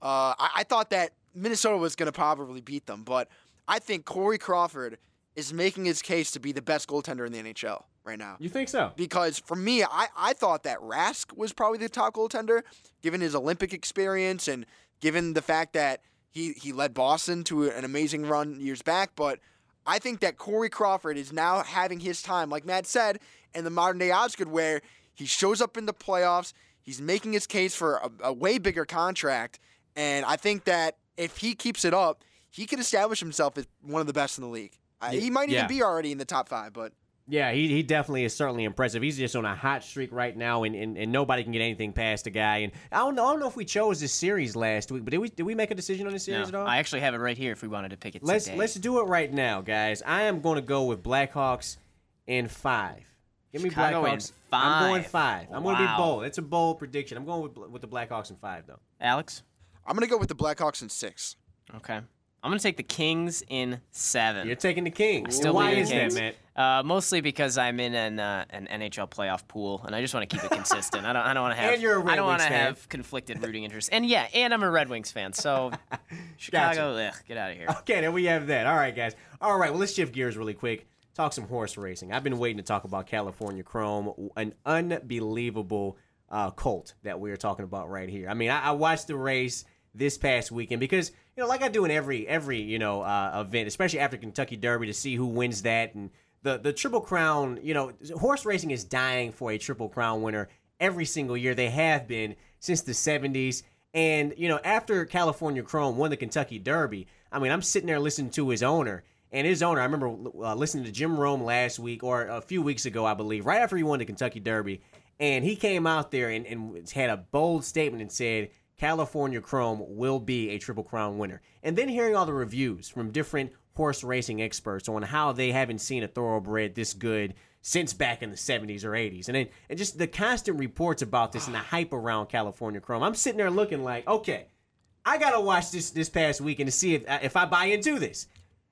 I thought that Minnesota was going to probably beat them. But I think Corey Crawford is making his case to be the best goaltender in the NHL right now. You think so? Because for me, I thought that Rask was probably the top goaltender, given his Olympic experience and given the fact that he led Boston to an amazing run years back. But I think that Corey Crawford is now having his time, like Matt said, in the modern-day Osgood, where he shows up in the playoffs, he's making his case for a way bigger contract, and I think that if he keeps it up, he could establish himself as one of the best in the league. He might even be already in the top 5, but... Yeah, he definitely is certainly impressive. He's just on a hot streak right now, and nobody can get anything past the guy. And I don't know if we chose this series last week, but did we make a decision on this series at all? I actually have it right here if we wanted to pick it today. Let's do it right now, guys. I am going to go with Blackhawks in 5. Give me Chicago Blackhawks. In 5. I'm going 5. I'm going to be Wow. bold. It's a bold prediction. I'm going with the Blackhawks in 5, though. Alex? I'm going to go with the Blackhawks in 6. Okay. I'm going to take the Kings in 7. You're taking the Kings. Still Why leaning is Kings. that, Matt? Mostly because I'm in an NHL playoff pool, and I just want to keep it consistent. I don't want to have. And you're a Red I don't want Wings to fan. have conflicted rooting interests. And I'm a Red Wings fan. So Chicago, get out of here. Okay, then we have that. All right, guys. All right, well, let's shift gears really quick. Talk some horse racing. I've been waiting to talk about California Chrome, an unbelievable colt that we are talking about right here. I mean, I watched the race this past weekend because, like I do in every event, especially after Kentucky Derby, to see who wins that. And the Triple Crown, horse racing is dying for a Triple Crown winner every single year. They have been since the 70s. And, after California Chrome won the Kentucky Derby, I mean, I'm sitting there listening to his owner. And his owner, I remember listening to Jim Rome last week, or a few weeks ago, I believe, right after he won the Kentucky Derby. And he came out there and had a bold statement and said, California Chrome will be a Triple Crown winner. And then hearing all the reviews from different horse racing experts on how they haven't seen a thoroughbred this good since back in the 70s or 80s. And just the constant reports about this and the hype around California Chrome. I'm sitting there looking like, okay, I got to watch this past weekend to see if I buy into this.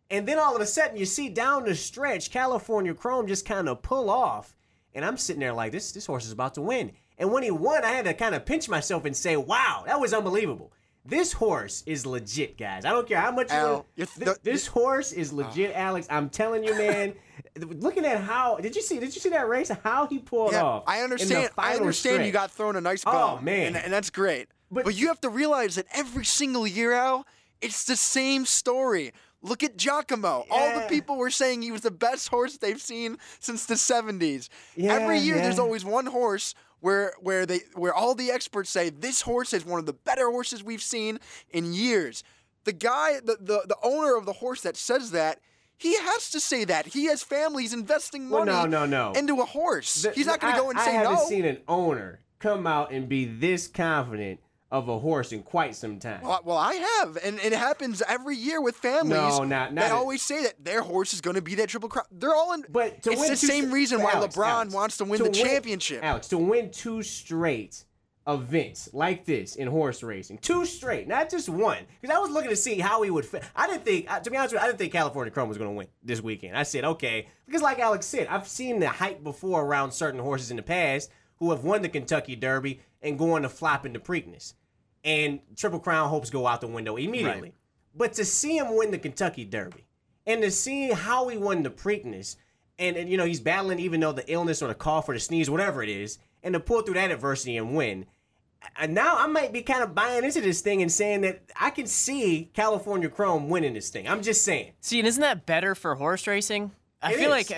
And then all of a sudden, you see down the stretch, California Chrome just kind of pull off. And I'm sitting there like, this horse is about to win. And when he won, I had to kind of pinch myself and say, wow, that was unbelievable. This horse is legit, guys. I don't care how much this horse is legit, Alex. I'm telling you, man. Looking at how did you see that race? How he pulled off. I understand. You got thrown a nice bone. Oh man, and that's great. But you have to realize that every single year, Al, it's the same story. Look at Giacomo. Yeah. All the people were saying he was the best horse they've seen since the 70s. Yeah, every year, there's always one horse where all the experts say this horse is one of the better horses we've seen in years. The guy, the owner of the horse that says that, he has to say that. He has families investing money into a horse. He's not going to go and say no. I haven't seen an owner come out and be this confident of a horse in quite some time. Well, I have, and it happens every year with families that always say that their horse is going to be that Triple Crown. They're all in. But it's the same reason why LeBron wants to win the championship. Alex, to win 2 straight events like this in horse racing, 2 straight, not just one. Because I was looking to see how he would fit. I didn't think, to be honest with you, I didn't think California Chrome was going to win this weekend. I said, okay, because like Alex said, I've seen the hype before around certain horses in the past who have won the Kentucky Derby and going to flop into Preakness. And Triple Crown hopes go out the window immediately. Right. But to see him win the Kentucky Derby and to see how he won the Preakness, and he's battling even though the illness or the cough or the sneeze, whatever it is, and to pull through that adversity and win. And now I might be kind of buying into this thing and saying that I can see California Chrome winning this thing. I'm just saying. See, and isn't that better for horse racing? I feel like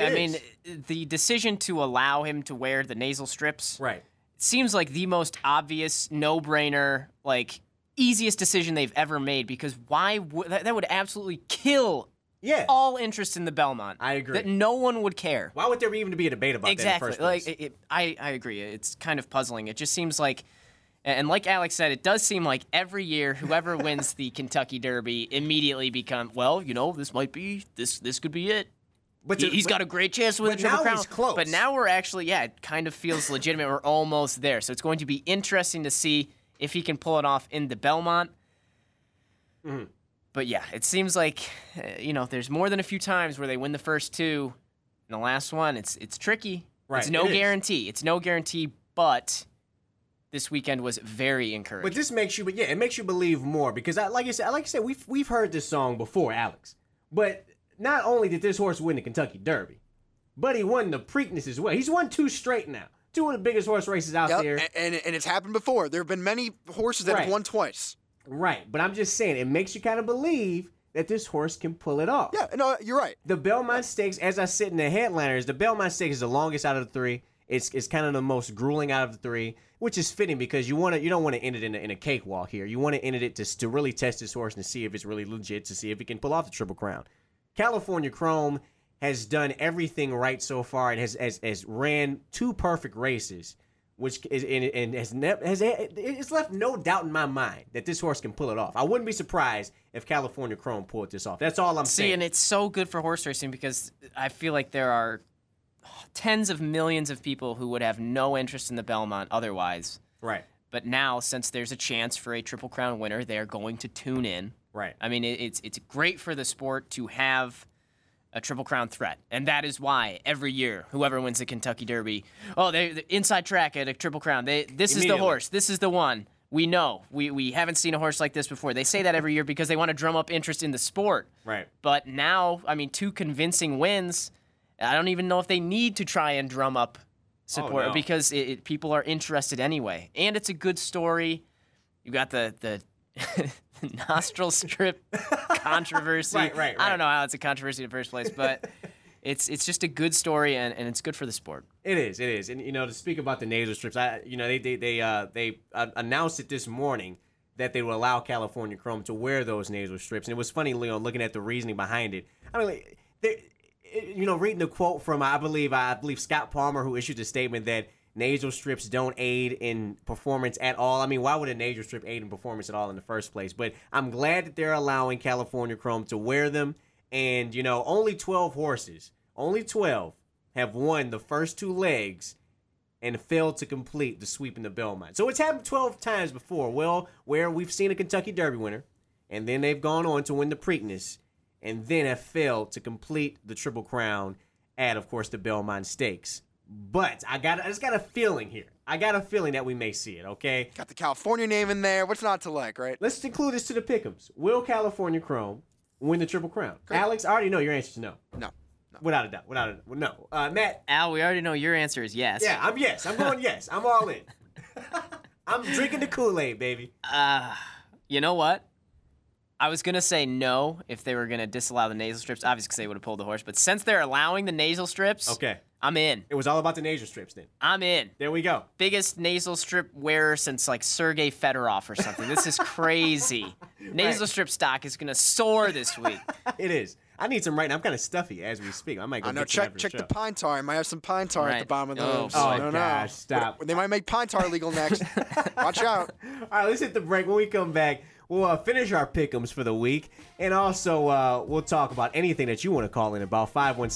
the decision to allow him to wear the nasal strips, right, seems like the most obvious, no-brainer, like easiest decision they've ever made. Because why would that would absolutely kill all interest in the Belmont. I agree. That no one would care. Why would there even be a debate about that in the first place? Like I agree. It's kind of puzzling. It just seems like, and like Alex said, it does seem like every year whoever wins the Kentucky Derby immediately become, this might be this could be it. But he's got a great chance to win the Triple Crown. He's close. But now we're actually, it kind of feels legitimate. We're almost there. So it's going to be interesting to see if he can pull it off in the Belmont. Mm-hmm. But yeah, it seems like, there's more than a few times where they win the first 2. And the last one, it's tricky. Right. It's no guarantee. It's no guarantee, but this weekend was very encouraging. But this makes you, it makes you believe more because, like you said, we've heard this song before, Alex. But not only did this horse win the Kentucky Derby, but he won the Preakness as well. He's won 2 straight now. 2 of the biggest horse races out there. And it's happened before. There have been many horses that have won twice. Right, but I'm just saying, it makes you kind of believe that this horse can pull it off. Yeah, no, you're right. The Belmont Stakes, as I said in the headliners, the Belmont Stakes is the longest out of the 3. It's kind of the most grueling out of the 3, which is fitting because you don't want to end it in a cakewalk here. You want to end it to really test this horse and see if it's really legit, to see if he can pull off the Triple Crown. California Chrome has done everything right so far and has ran 2 perfect races, which is and it's left no doubt in my mind that this horse can pull it off. I wouldn't be surprised if California Chrome pulled this off. That's all I'm saying. And it's so good for horse racing because I feel like there are tens of millions of people who would have no interest in the Belmont otherwise. Right. But now, since there's a chance for a Triple Crown winner, they're going to tune in. Right. I mean, it's great for the sport to have a Triple Crown threat, and that is why every year, whoever wins the Kentucky Derby, the inside track at a Triple Crown, this is the horse, this is the one. We know. We haven't seen a horse like this before. They say that every year because they want to drum up interest in the sport. Right. But now, 2 convincing wins, I don't even know if they need to try and drum up support because people are interested anyway. And it's a good story. You got the nostril strip controversy. Right. I don't know how it's a controversy in the first place, but it's just a good story and it's good for the sport. It is. And to speak about the nasal strips, they announced it this morning that they would allow California Chrome to wear those nasal strips, and it was funny, looking at the reasoning behind it. I mean, reading the quote from I believe Scott Palmer, who issued a statement that nasal strips don't aid in performance at all. I mean, why would a nasal strip aid in performance at all in the first place? But I'm glad that they're allowing California Chrome to wear them. And, only 12 horses, have won the first 2 legs and failed to complete the sweep in the Belmont. So it's happened 12 times before, where we've seen a Kentucky Derby winner, and then they've gone on to win the Preakness, and then have failed to complete the Triple Crown at, of course, the Belmont Stakes. But I just got a feeling here. I got a feeling that we may see it, okay? Got the California name in there. What's not to like, right? Let's include this to the pick'ems. Will California Chrome win the Triple Crown? Correct. Alex, I already know your answer is no. No. Without a doubt. No. Matt? Al, we already know your answer is yes. Yeah, I'm yes. I'm going yes. I'm all in. I'm drinking the Kool-Aid, baby. You know what? I was going to say no if they were going to disallow the nasal strips, obviously because they would have pulled the horse. But since they're allowing the nasal strips, Okay. I'm in. It was all about the nasal strips then. I'm in. There we go. Biggest nasal strip wearer since like Sergei Fedorov or something. This is crazy. Nasal strip stock is going to soar this week. It is. I need some right now. I'm kind of stuffy as we speak. I might go I know. get some after Check the the show. pine tar. I might have some pine tar at the Right. bottom of Oh, those. boy. I Oh, don't gosh, know. stop. They might make pine tar legal next. Watch out. All right, let's hit the break. When we come back, we'll finish our pick'ems for the week. And also, we'll talk about anything that you want to call in about.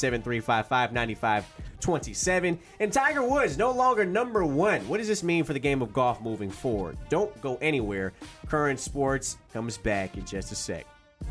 517-355-9527. And Tiger Woods, no longer number one. What does this mean for the game of golf moving forward? Don't go anywhere. Current Sports comes back in just a sec.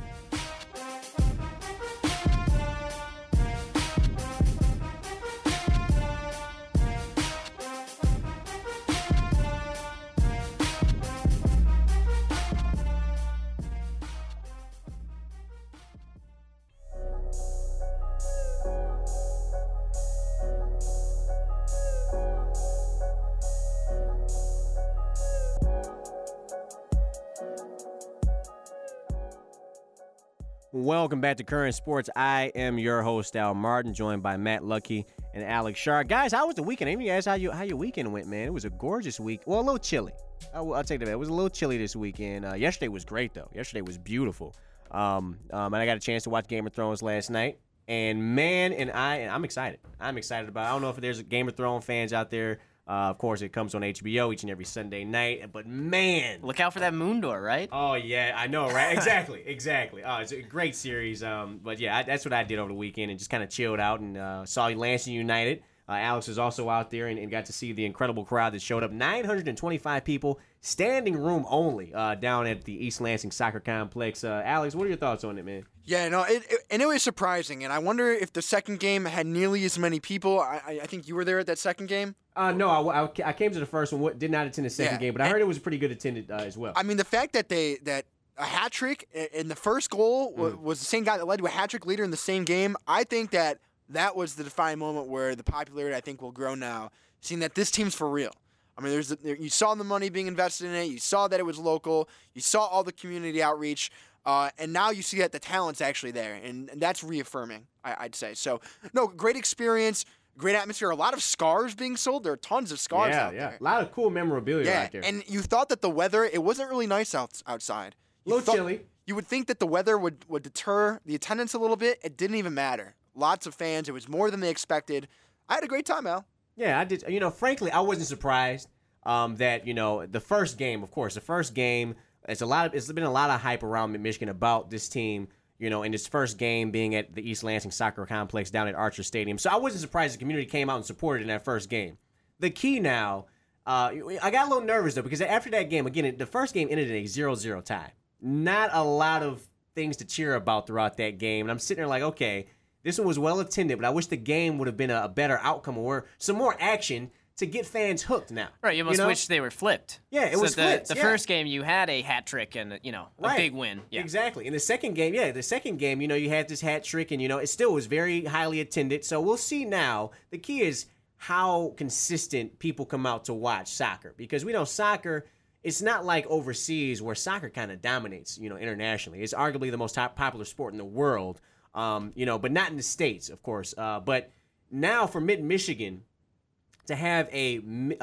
Welcome back to Current Sports. I am your host, Al Martin, joined by Matt Lucky and Alex Sharp. Guys, how was the weekend? Any of you guys, how your weekend went, man? It was a gorgeous week. Well, a little chilly. I'll take that back. It was a little chilly this weekend. Yesterday was great, though. Yesterday was beautiful. And I got a chance to watch Game of Thrones last night. And man, I'm excited. I'm excited about it. I don't know if there's Game of Thrones fans out there. Of course, it comes on HBO each and every Sunday night. But man, Look out for that moon door, right? oh yeah, I know, right? Exactly. Oh, it's a great series. But yeah, that's what I did over the weekend and just kind of chilled out and saw Lansing United. Alex was also out there and got to see the incredible crowd that showed up. 925 people, standing room only, down at the East Lansing Soccer Complex. Alex, what are your thoughts on it, man? Yeah, no, it was surprising, and I wonder if the second game had nearly as many people. I think you were there at that second game. No, I came to the first one. Did not attend the second game, but I heard it was pretty good attended as well. I mean, the fact that that a hat trick in the first goal was the same guy that led to a hat trick later in the same game. I think that was the defining moment where the popularity, I think, will grow now, seeing that this team's for real. I mean, you saw the money being invested in it. You saw that it was local. You saw all the community outreach. And now you see that the talent's actually there, and that's reaffirming, I'd say. So, no, great experience, great atmosphere. A lot of scarves being sold. There are tons of scarves out there. A lot of cool memorabilia out there. And you thought that the weather, it wasn't really nice outside. A little chilly. You would think that the weather would deter the attendance a little bit. It didn't even matter. Lots of fans. It was more than they expected. I had a great time, Al. Yeah, I did. Frankly, I wasn't surprised that, the first game, of course, it's been a lot of hype around Michigan about this team, in its first game being at the East Lansing Soccer Complex down at Archer Stadium. So I wasn't surprised the community came out and supported in that first game. The key now, I got a little nervous, though, because after that game, again, the first game ended in a 0-0 tie. Not a lot of things to cheer about throughout that game. And I'm sitting there like, okay, this one was well attended, but I wish the game would have been a better outcome or some more action to get fans hooked now. Right, you almost wish they were flipped. Yeah, it was flipped. The first game, you had a hat trick and, a big win. Yeah. Exactly. In the second game, you had this hat trick and, it still was very highly attended. So we'll see now. The key is how consistent people come out to watch soccer. Because we know soccer, it's not like overseas where soccer kind of dominates, internationally. It's arguably the most popular sport in the world, but not in the States, of course. But now for Mid-Michigan, to have a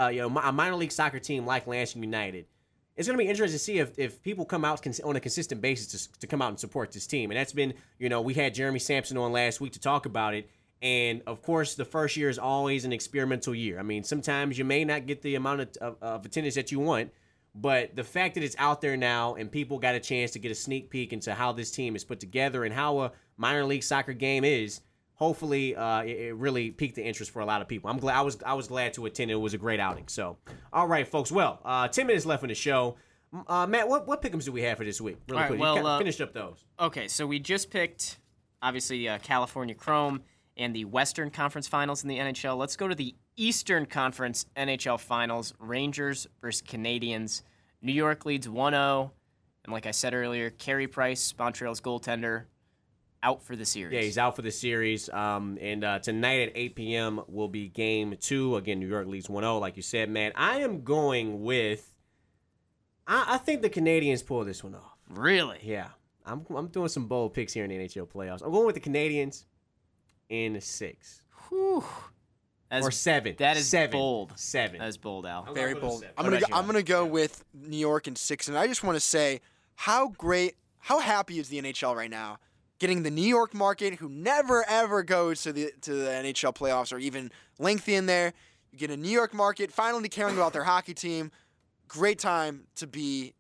minor league soccer team like Lansing United, it's going to be interesting to see if people come out on a consistent basis to come out and support this team. And that's been, we had Jeremy Sampson on last week to talk about it. And, of course, the first year is always an experimental year. I mean, sometimes you may not get the amount of attendance that you want, but the fact that it's out there now and people got a chance to get a sneak peek into how this team is put together and how a minor league soccer game is, hopefully, it really piqued the interest for a lot of people. I'm glad. I was glad to attend. It was a great outing. So, all right, folks. Well, 10 minutes left in the show. Matt, what pick'ems do we have for this week? Really All right, quick. well, You kinda finished up those. Okay, so we just picked, obviously, California Chrome and the Western Conference Finals in the NHL. Let's go to the Eastern Conference NHL Finals. Rangers versus Canadiens. New York leads 1-0. And like I said earlier, Carey Price, Montreal's goaltender, out for the series. Yeah, he's out for the series. And tonight at 8 p.m. will be Game 2. Again, New York leads 1-0, like you said, man. I am going with... I think the Canadiens pull this one off. Really? Yeah. I'm doing some bold picks here in the NHL playoffs. I'm going with the Canadiens in 6. Whew. Or 7. That is 7. bold. 7. That is bold, Al. I'm Very going with bold. 7. I'm What gonna about go, you, I'm gonna Al? go with New York in 6, and I just want to say how happy is the NHL right now, getting the New York market, who never ever goes to the NHL playoffs or even lengthy in there. You get a New York market finally caring about their hockey team. Great time for the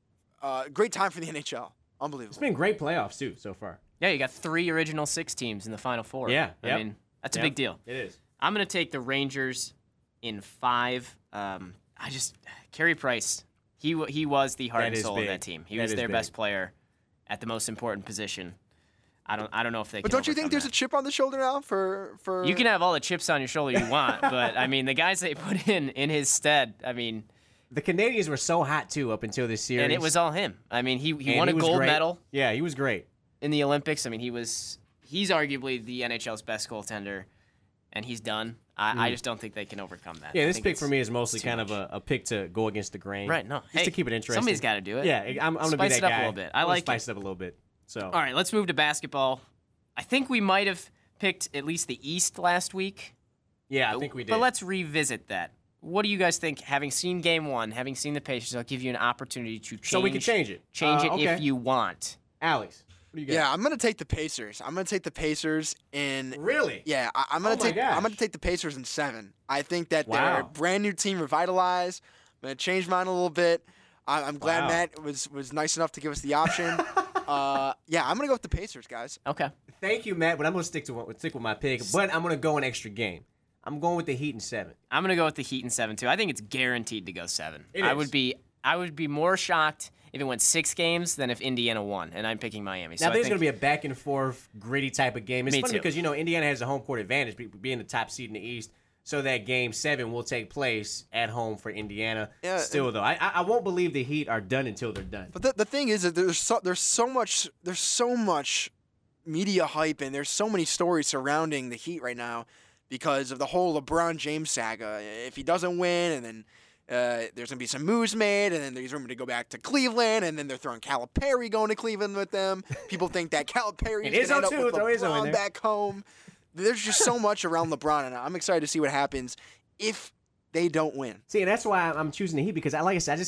NHL. Unbelievable. It's been great playoffs, too, so far. Yeah, you got 3 original 6 teams in the Final Four. Yeah, I yep. mean, that's a Yep. big deal. It is. I'm going to take the Rangers in 5. Carey Price, he was the heart That and is soul big. of that team. He That was is their big. best player at the most important position. I don't know if they But can don't you think overcome there's that. a chip on the shoulder now for? You can have all the chips on your shoulder you want, but I mean, the guys they put in his stead, I mean, The Canadiens were so hot, too, up until this series. and it was all him. I mean, he And won a was gold great. medal Yeah, he was great. in the Olympics. I mean, he's arguably the NHL's best goaltender, and he's done. I just don't think they can overcome that. Yeah, I this think pick it's for me is mostly too kind of much. a pick to go against the grain. Right, no. Just Hey, to keep it interesting. somebody's gotta do it. Yeah, I'm going to be Spice that it up guy. a little bit. I I'm gonna like spice it. it up a little bit. So, All right, let's move to basketball. I think we might have picked at least the East last week. yeah, I think we did. But let's revisit that. What do you guys think? Having seen Game 1, having seen the Pacers, I'll give you an opportunity to change. So we can change it. Change it okay. if you want. Alex, what do you got? Yeah, I'm gonna take the Pacers. I'm gonna take the Pacers in. Really? Yeah, I'm Oh gonna my take. gosh. I'm gonna take the Pacers in 7. I think that they're a Wow. brand new team, revitalized. I'm gonna change mine a little bit. I'm glad Wow. Matt was nice enough to give us the option. Yeah, I'm gonna go with the Pacers, guys. Okay. Thank you, Matt, but I'm going to stick with my pick. But I'm going to go an extra game. I'm going with the Heat in 7. I'm going to go with the Heat in 7 too. I think it's guaranteed to go 7. It I is. would be more shocked if it went 6 games than if Indiana won, and I'm picking Miami. So Now, I there's think going to be a back and forth, gritty type of game. It's Me funny too. because, Indiana has a home court advantage, being the top seed in the East. So that Game 7 will take place at home for Indiana. Yeah, Still, though, I won't believe the Heat are done until they're done. But the thing is that there's so much media hype and there's so many stories surrounding the Heat right now because of the whole LeBron James saga. If he doesn't win, and then there's gonna be some moves made, and then there's rumored to go back to Cleveland, and then they're throwing Calipari going to Cleveland with them. People think that Calipari And is gonna Izzo end up too, with throw Izzo in LeBron there. back home. There's just so much around LeBron, and I'm excited to see what happens if they don't win. See, and that's why I'm choosing the Heat because, like I said,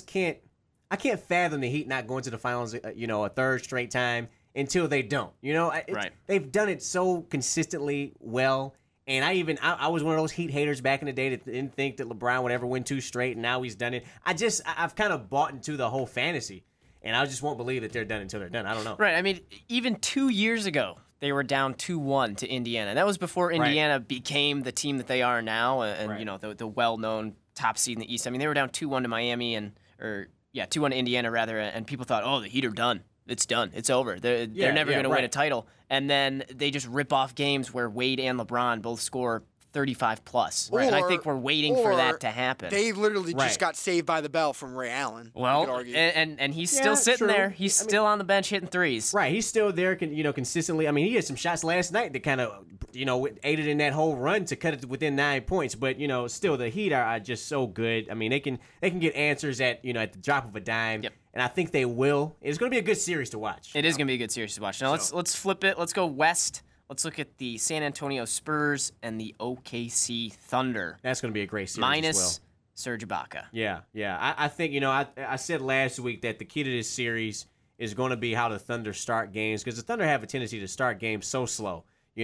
I can't fathom the Heat not going to the finals, a third straight time until they don't. Right. They've done it so consistently well. And I was one of those Heat haters back in the day that didn't think that LeBron would ever win 2 straight, and now he's done it. I've kind of bought into the whole fantasy, and I just won't believe that they're done until they're done. I don't know. Right. I mean, even 2 years ago, they were down 2-1 to Indiana. That was before Indiana became the team that they are now, and Right. the well-known top seed in the East. I mean, they were down 2-1 to Miami, 2-1 to Indiana rather, and people thought, oh, the Heat are done. It's done. It's over. They're never going to win a right. title. And then they just rip off games where Wade and LeBron both score 35 plus. Right. And I Or- think we're waiting for or that to happen. They literally Right. just got saved by the bell from Ray Allen. you could well, argue. and he's Yeah, still sitting true. there. He's still on the bench hitting threes. Right, he's still there, consistently. I mean, he had some shots last night that kind of, aided in that whole run to cut it within 9 points. But still, the Heat are just so good. I mean, they can get answers at the drop of a dime. Yep. And I think they will. It's going to be a good series to watch. It is going to be a good series to watch. Now let's flip it. Let's go west. Let's look at the San Antonio Spurs and the OKC Thunder. That's going to be a great series Minus as well. Serge Ibaka. Yeah. I think I said last week that the key to this series is going to be how the Thunder start games because the Thunder have a tendency to start games so slow.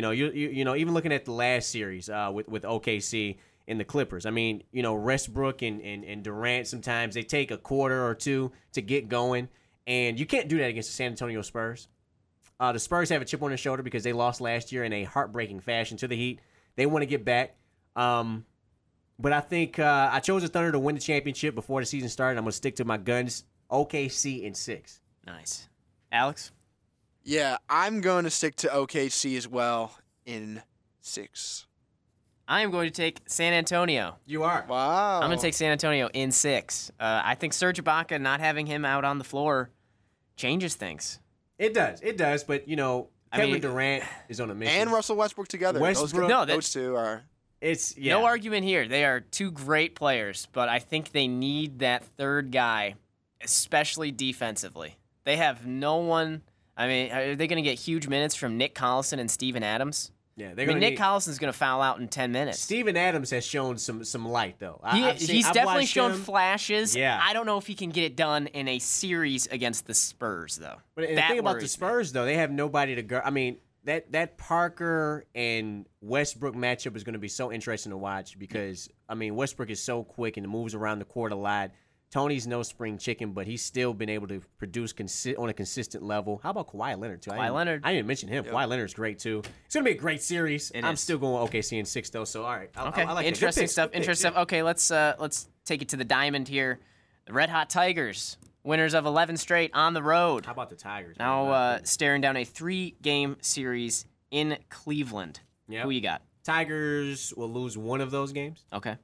Even looking at the last series with OKC and the Clippers. I mean, Westbrook and Durant sometimes they take a quarter or two to get going, and you can't do that against the San Antonio Spurs. The Spurs have a chip on their shoulder because they lost last year in a heartbreaking fashion to the Heat. They want to get back. But I think I chose the Thunder to win the championship before the season started. I'm going to stick to my guns OKC in 6. Nice. Alex? Yeah, I'm going to stick to OKC as well in 6. I am going to take San Antonio. You are. Wow. I'm going to take San Antonio in 6. I think Serge Ibaka, not having him out on the floor, changes things. It does. But, Kevin Durant is on a mission. And Russell Westbrook together. Westbrook. Those two are. No argument here. They are two great players, but I think they need that third guy, especially defensively. They have no one. I mean, are they going to get huge minutes from Nick Collison and Steven Adams? Yeah, Nick Collison's going to foul out in 10 minutes. Steven Adams has shown some light, though. He's definitely shown flashes. Yeah. I don't know if he can get it done in a series against the Spurs, though. But the thing about the Spurs, though, they have nobody to guard. I mean, that Parker and Westbrook matchup is going to be so interesting to watch because, Westbrook is so quick and moves around the court a lot. Tony's no spring chicken, but he's still been able to produce on a consistent level. How about Kawhi Leonard, too? Kawhi Leonard. I didn't mention him. Yep. Kawhi Leonard's great, too. It's going to be a great series. I'm still going OKC in 6, though, so all right. Okay, I like interesting stuff. Okay, let's take it to the diamond here. The Red Hot Tigers, winners of 11 straight on the road. How about the Tigers? Now staring down a 3-game series in Cleveland. Yep. Who you got? Tigers will lose one of those games. Okay.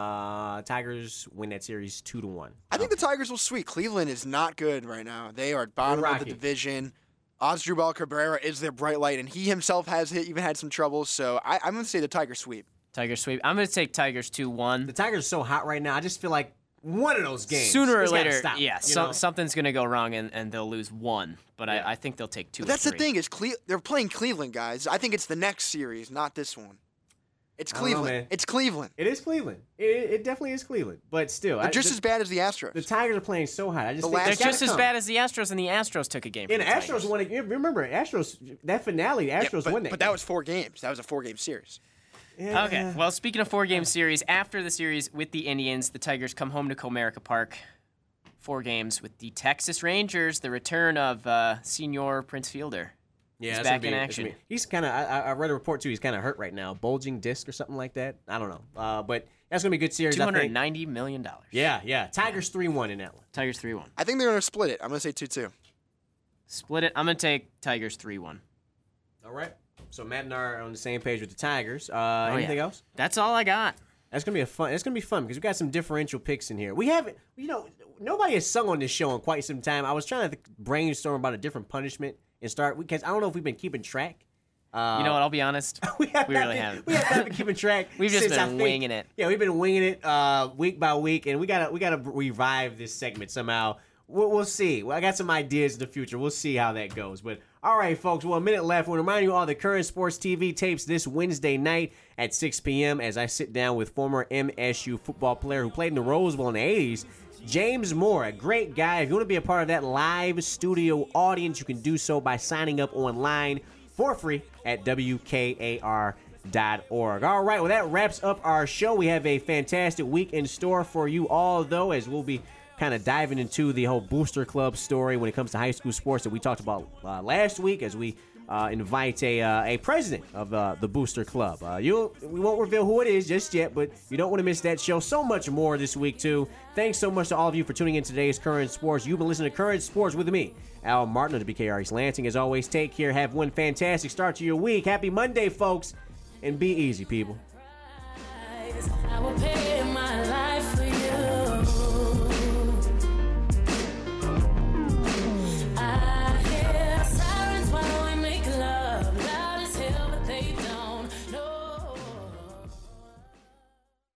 Tigers win that series 2-1. I think the Tigers will sweep. Cleveland is not good right now. They are bottom of the division. Asdrubal Cabrera is their bright light, and he himself has even had some trouble. So I'm going to say the Tigers sweep. Tigers sweep. I'm going to take Tigers 2-1. The Tigers are so hot right now. I just feel like one of those games, sooner or later, stop, something's going to go wrong, and they'll lose one. But yeah. I think they'll take 2 but that's or 3. the thing is they're playing Cleveland, guys. I think it's the next series, not this one. It's Cleveland. It's Cleveland. It is Cleveland. It definitely is Cleveland. But still, they're just as bad as the Astros. The Tigers are playing so hot. I just think they're just as bad as the Astros, and the Astros took a game. And the Astros won. Remember, Astros that finale. The Astros won that. But that was 4 games. That was a 4-game series. Yeah. Okay. Well, speaking of 4-game series, after the series with the Indians, the Tigers come home to Comerica Park. 4 games with the Texas Rangers. The return of Senior Prince Fielder. Yeah, he's back in action. He's kind of. I read a report too. He's kind of hurt right now, bulging disc or something like that. I don't know. But that's gonna be a good series. $290 million. Yeah. Tigers 3-1 in that one. Tigers 3-1. I think they're gonna split it. I'm gonna say 2-2. Split it. I'm gonna take Tigers 3-1. All right. So Matt and I are on the same page with the Tigers. Anything else? That's all I got. That's gonna be It's gonna be fun because we got some differential picks in here. We haven't. Nobody has sung on this show in quite some time. I was trying to brainstorm about a different punishment. And start because I don't know if we've been keeping track. You know what? I'll be honest. We really haven't. We haven't been keeping track. We've just been winging it. Yeah, we've been winging it week by week, and we gotta revive this segment somehow. We'll see. Well, I got some ideas in the future. We'll see how that goes. But all right, folks. Well, a minute left. We'll remind you all the Current Sports TV tapes this Wednesday night at 6 p.m. as I sit down with former MSU football player who played in the Rose Bowl in the 80s. James Moore, a great guy. If you want to be a part of that live studio audience, you can do so by signing up online for free at WKAR.org. All right, well, that wraps up our show. We have a fantastic week in store for you all, though, as we'll be kind of diving into the whole Booster Club story when it comes to high school sports that we talked about last week as we invite a president of the Booster Club. We won't reveal who it is just yet, but you don't want to miss that show. So much more this week, too. Thanks so much to all of you for tuning in to today's Current Sports. You've been listening to Current Sports with me, Al Martin of the BKR East Lansing. As always, take care. Have one fantastic start to your week. Happy Monday, folks, and be easy, people.